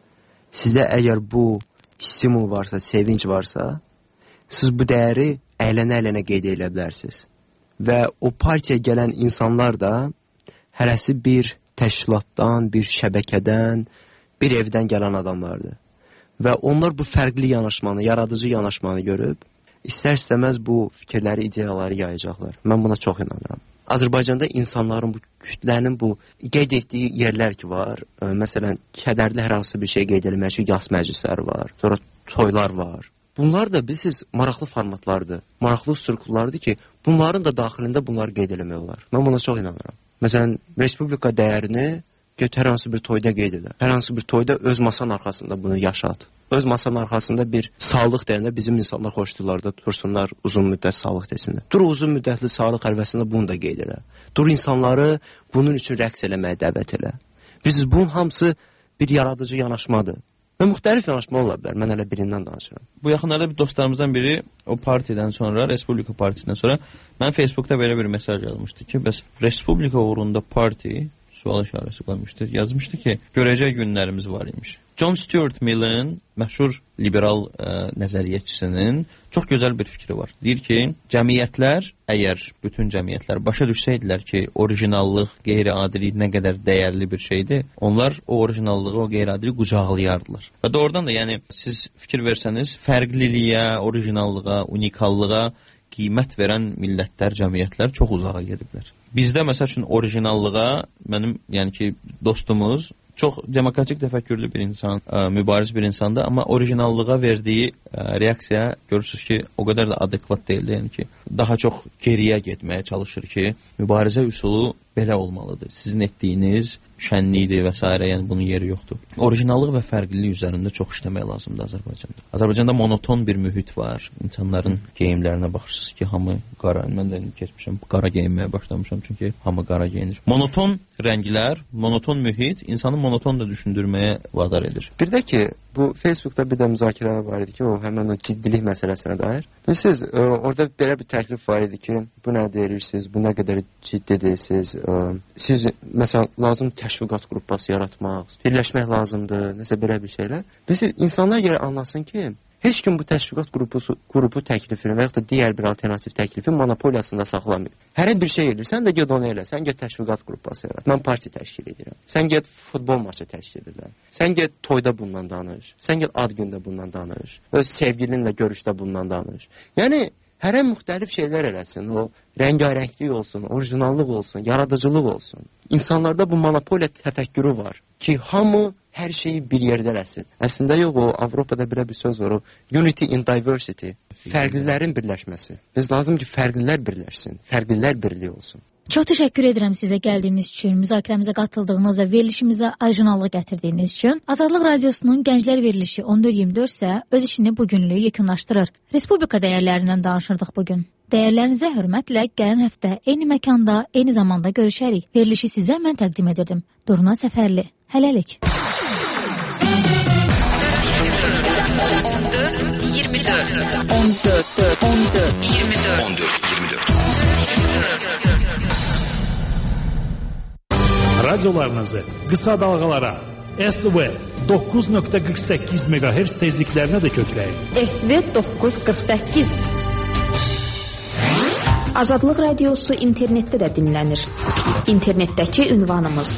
Sizə əgər bu stimul varsa, sevinç varsa, siz bu dəyəri əylənə-əylənə qeyd edə bilərsiniz. Və o partiyaya gələn insanlar da hərəsi bir təşkilatdan, bir şəbəkədən, bir evdən gələn adamlardır. Və onlar bu fərqli yanaşmanı, yaradıcı yanaşmanı görüb, istər-istəməz bu fikirləri, ideyaları yayacaqlar. Mən buna çox inanıram. Azərbaycanda insanların, bu kütlənin bu qeyd etdiyi yerlər ki var, məsələn, kədərli hər hansı bir şey qeyd edilmək üçün yas məclisləri var, sonra toylar var. Bunlar da bilirsiniz, maraqlı formatlardır, maraqlı strukturlardır ki, bunların da daxilində bunları qeyd eləmək olar. Mən buna çox inanıram. Məsələn, Respublika dəyərini hər hansı bir toyda qeyd edə. Hər hansı bir toyda öz masanın arxasında bunu yaşat. Öz masanın arxasında bir sağlıq deyəndə bizim insanlar xoşdurlar da dursunlar uzun müddət sağlıq desinlər. Dur uzun müddətli sağlıq ərvəsində bunu da qeyd elə. Dur insanları bunun üçün rəqs eləməyə dəvət elə. Biz bunun hamısı bir yaradıcı yanaşmadır. Və müxtəlif yanaşma ola bilər. Mən hələ birindən danışıram. Bu yaxınlarda bir dostlarımızdan biri o partiyadan sonra, Respublika partisindən sonra mən Facebookda belə bir mesaj yazmışdı ki, bəs Respublika uğrunda parti sual işarəsi qoymuşdu. Yazmışdı ki, görəcək günlərimiz var imiş. John Stuart Mill'in məşhur liberal nəzəriyyəçisinin çox gözəl bir fikri var. Deyir ki, cəmiyyətlər, əgər bütün cəmiyyətlər başa düşsəydilər ki, orijinallıq, qeyri-adilik nə qədər dəyərli bir şeydir, onlar o orijinallığı, o qeyri-adiliyi qucaqlayardılar. Və doğrudan da, yəni, siz fikir versəniz, fərqliliyə, orijinallığa, unikallığa qiymət verən millətlər, cəmiyyətlər çox uzağa gediblər. Bizdə, məsəl üçün, orijinallığa mənim, yəni ki, dostumuz çox demokratik təfəkkürlü bir insan, mübariz bir insandır, amma orijinallığa verdiyi reaksiya görürsünüz ki, o qədər də adekvat deyildi, yəni ki, daha çox geriyə getməyə çalışır ki, mübarizə üsulu belə olmalıdır. Sizin etdiyiniz şənlikdir və s. yəni bunun yeri yoxdur. Orijinallıq və fərqlilik üzərində çox işləmək lazımdır Azərbaycanda. Azərbaycanda monoton bir mühit var. İnsanların geyimlərinə baxırsınız ki, hamı qara. Mən də keçmişəm, qara geyinməyə başlamışam çünki hamı qara geyinir. Monoton rənglər, monoton mühit insanı monoton da düşündürməyə vadar edir. Bir də ki, bu Facebookda bir də müzakirələr var idi ki, o həmən o ciddilik məsələsinə dair. Siz orada belə bir təklif var idi ki, bu nə deyirsiniz, bu nə qədər ciddi deyirsiniz. Siz, məsələn, lazım təşviqat qrupası yaratmaq, birləşmək lazımdır, nəsə belə bir şeylər. Siz insanlar görə anlasın ki, heç kim bu təşviqat qrupu təklifini və yaxud da digər bir alternativ təklifi monopoliyasında saxlamayır. Hər bir şey edir, sən də get onu elə, sən get təşviqat qrupası yarat, mən partiya təşkil edirəm, sən get futbol maçı təşkil edirəm, sən get toyda bundan danış, sən get ad gündə bundan danış, öz sevgilinlə görüşdə bundan danış. Yəni, hərə müxtəlif şeylər eləsin, o rəngarənglik olsun, orijinallıq olsun, yaradıcılıq olsun. İnsanlarda bu monopoliya təfəkkürü var ki, hamı hər şeyi bir yerdə eləsin. Əslində yox, o Avropada belə bir söz var, o unity in diversity, fərqlilərin birləşməsi. Biz lazım ki, fərqlilər birləşsin, fərqlilər birliyi olsun. Çox təşəkkür edirəm sizə gəldiyiniz üçün, müzakirəmizə qatıldığınız və verilişimizə orijinallıq gətirdiyiniz üçün. Azadlıq Radiosunun Gənclər verilişi 14-24 isə öz işini bugünlük yekunlaşdırır. Respublika dəyərlərindən danışırdıq bugün. Dəyərlərinizə hörmətlə gələn həftə eyni məkanda, eyni zamanda görüşərik. Verilişi sizə mən təqdim edirdim. Durna Səfərli. Hələlik. 14-24 Radiolarınızı qısa dalğalara SV 9.48 MHz tezliklərinə də kökləyin. SV 948. Azadlıq Radiosu internetdə də dinlənir. İnternetdəki ünvanımız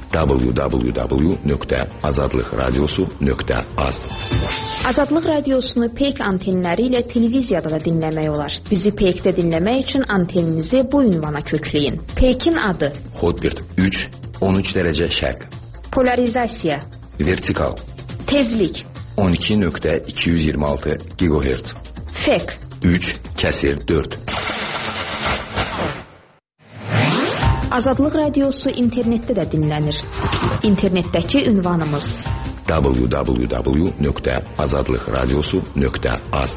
www.azadlıqradiosu.az. Azadlıq Radiosunu Peyk antenləri ilə televiziyada da dinləmək olar. Bizi Peykdə dinləmək üçün anteninizi bu ünvana kökləyin. Peykin adı Hotbird 3, 13 dərəcə şərq. Polarizasiya. Vertikal. Tezlik. 12.226 GHz. Fek. 3/4. Azadlıq radiosu internetdə də dinlənir. İnternetdəki ünvanımız www.azadlıqradiosu.az.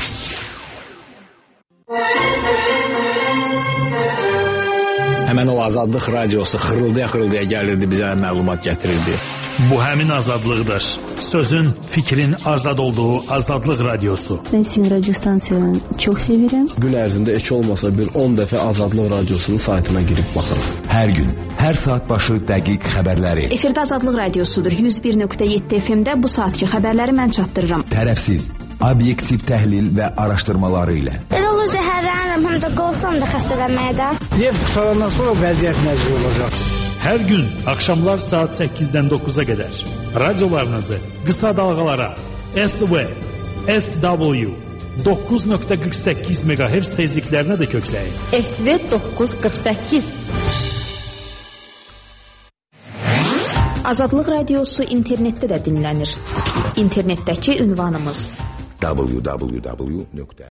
Həmən o Azadlıq radiosu xırıldaya gəlirdi, bizə məlumat gətirirdi. Bu həmin azadlıqdır. Sözün, fikrin azad olduğu Azadlıq radiosu. Ben sizin radyo stansiyanı çok severim. Gün ərzində heç olmasa bir 10 dəfə Azadlıq radiosunun saytına girib baxın. Hər gün, hər saat başı dəqiq xəbərləri. Efirdə Azadlıq radiosudur. 101.7 FM-də bu saatki xəbərləri mən çatdırıram. Tərəfsiz, obyektiv təhlil və araşdırmaları ilə. Elə olur zəhərlənirəm, həm də qorxuram da xəstələnməyə də. Neft qutarandan sonra vəziyyət necə olacaq? Hər gün axşamlar saat 8-dən 9-a qədər radiolarınızı qısa dalğalara SV, SW 9.48 MHz tezliklərinə də kökləyin. SV 948. Azadlıq radiosu internetdə də dinlənir. İnternetdəki ünvanımız www.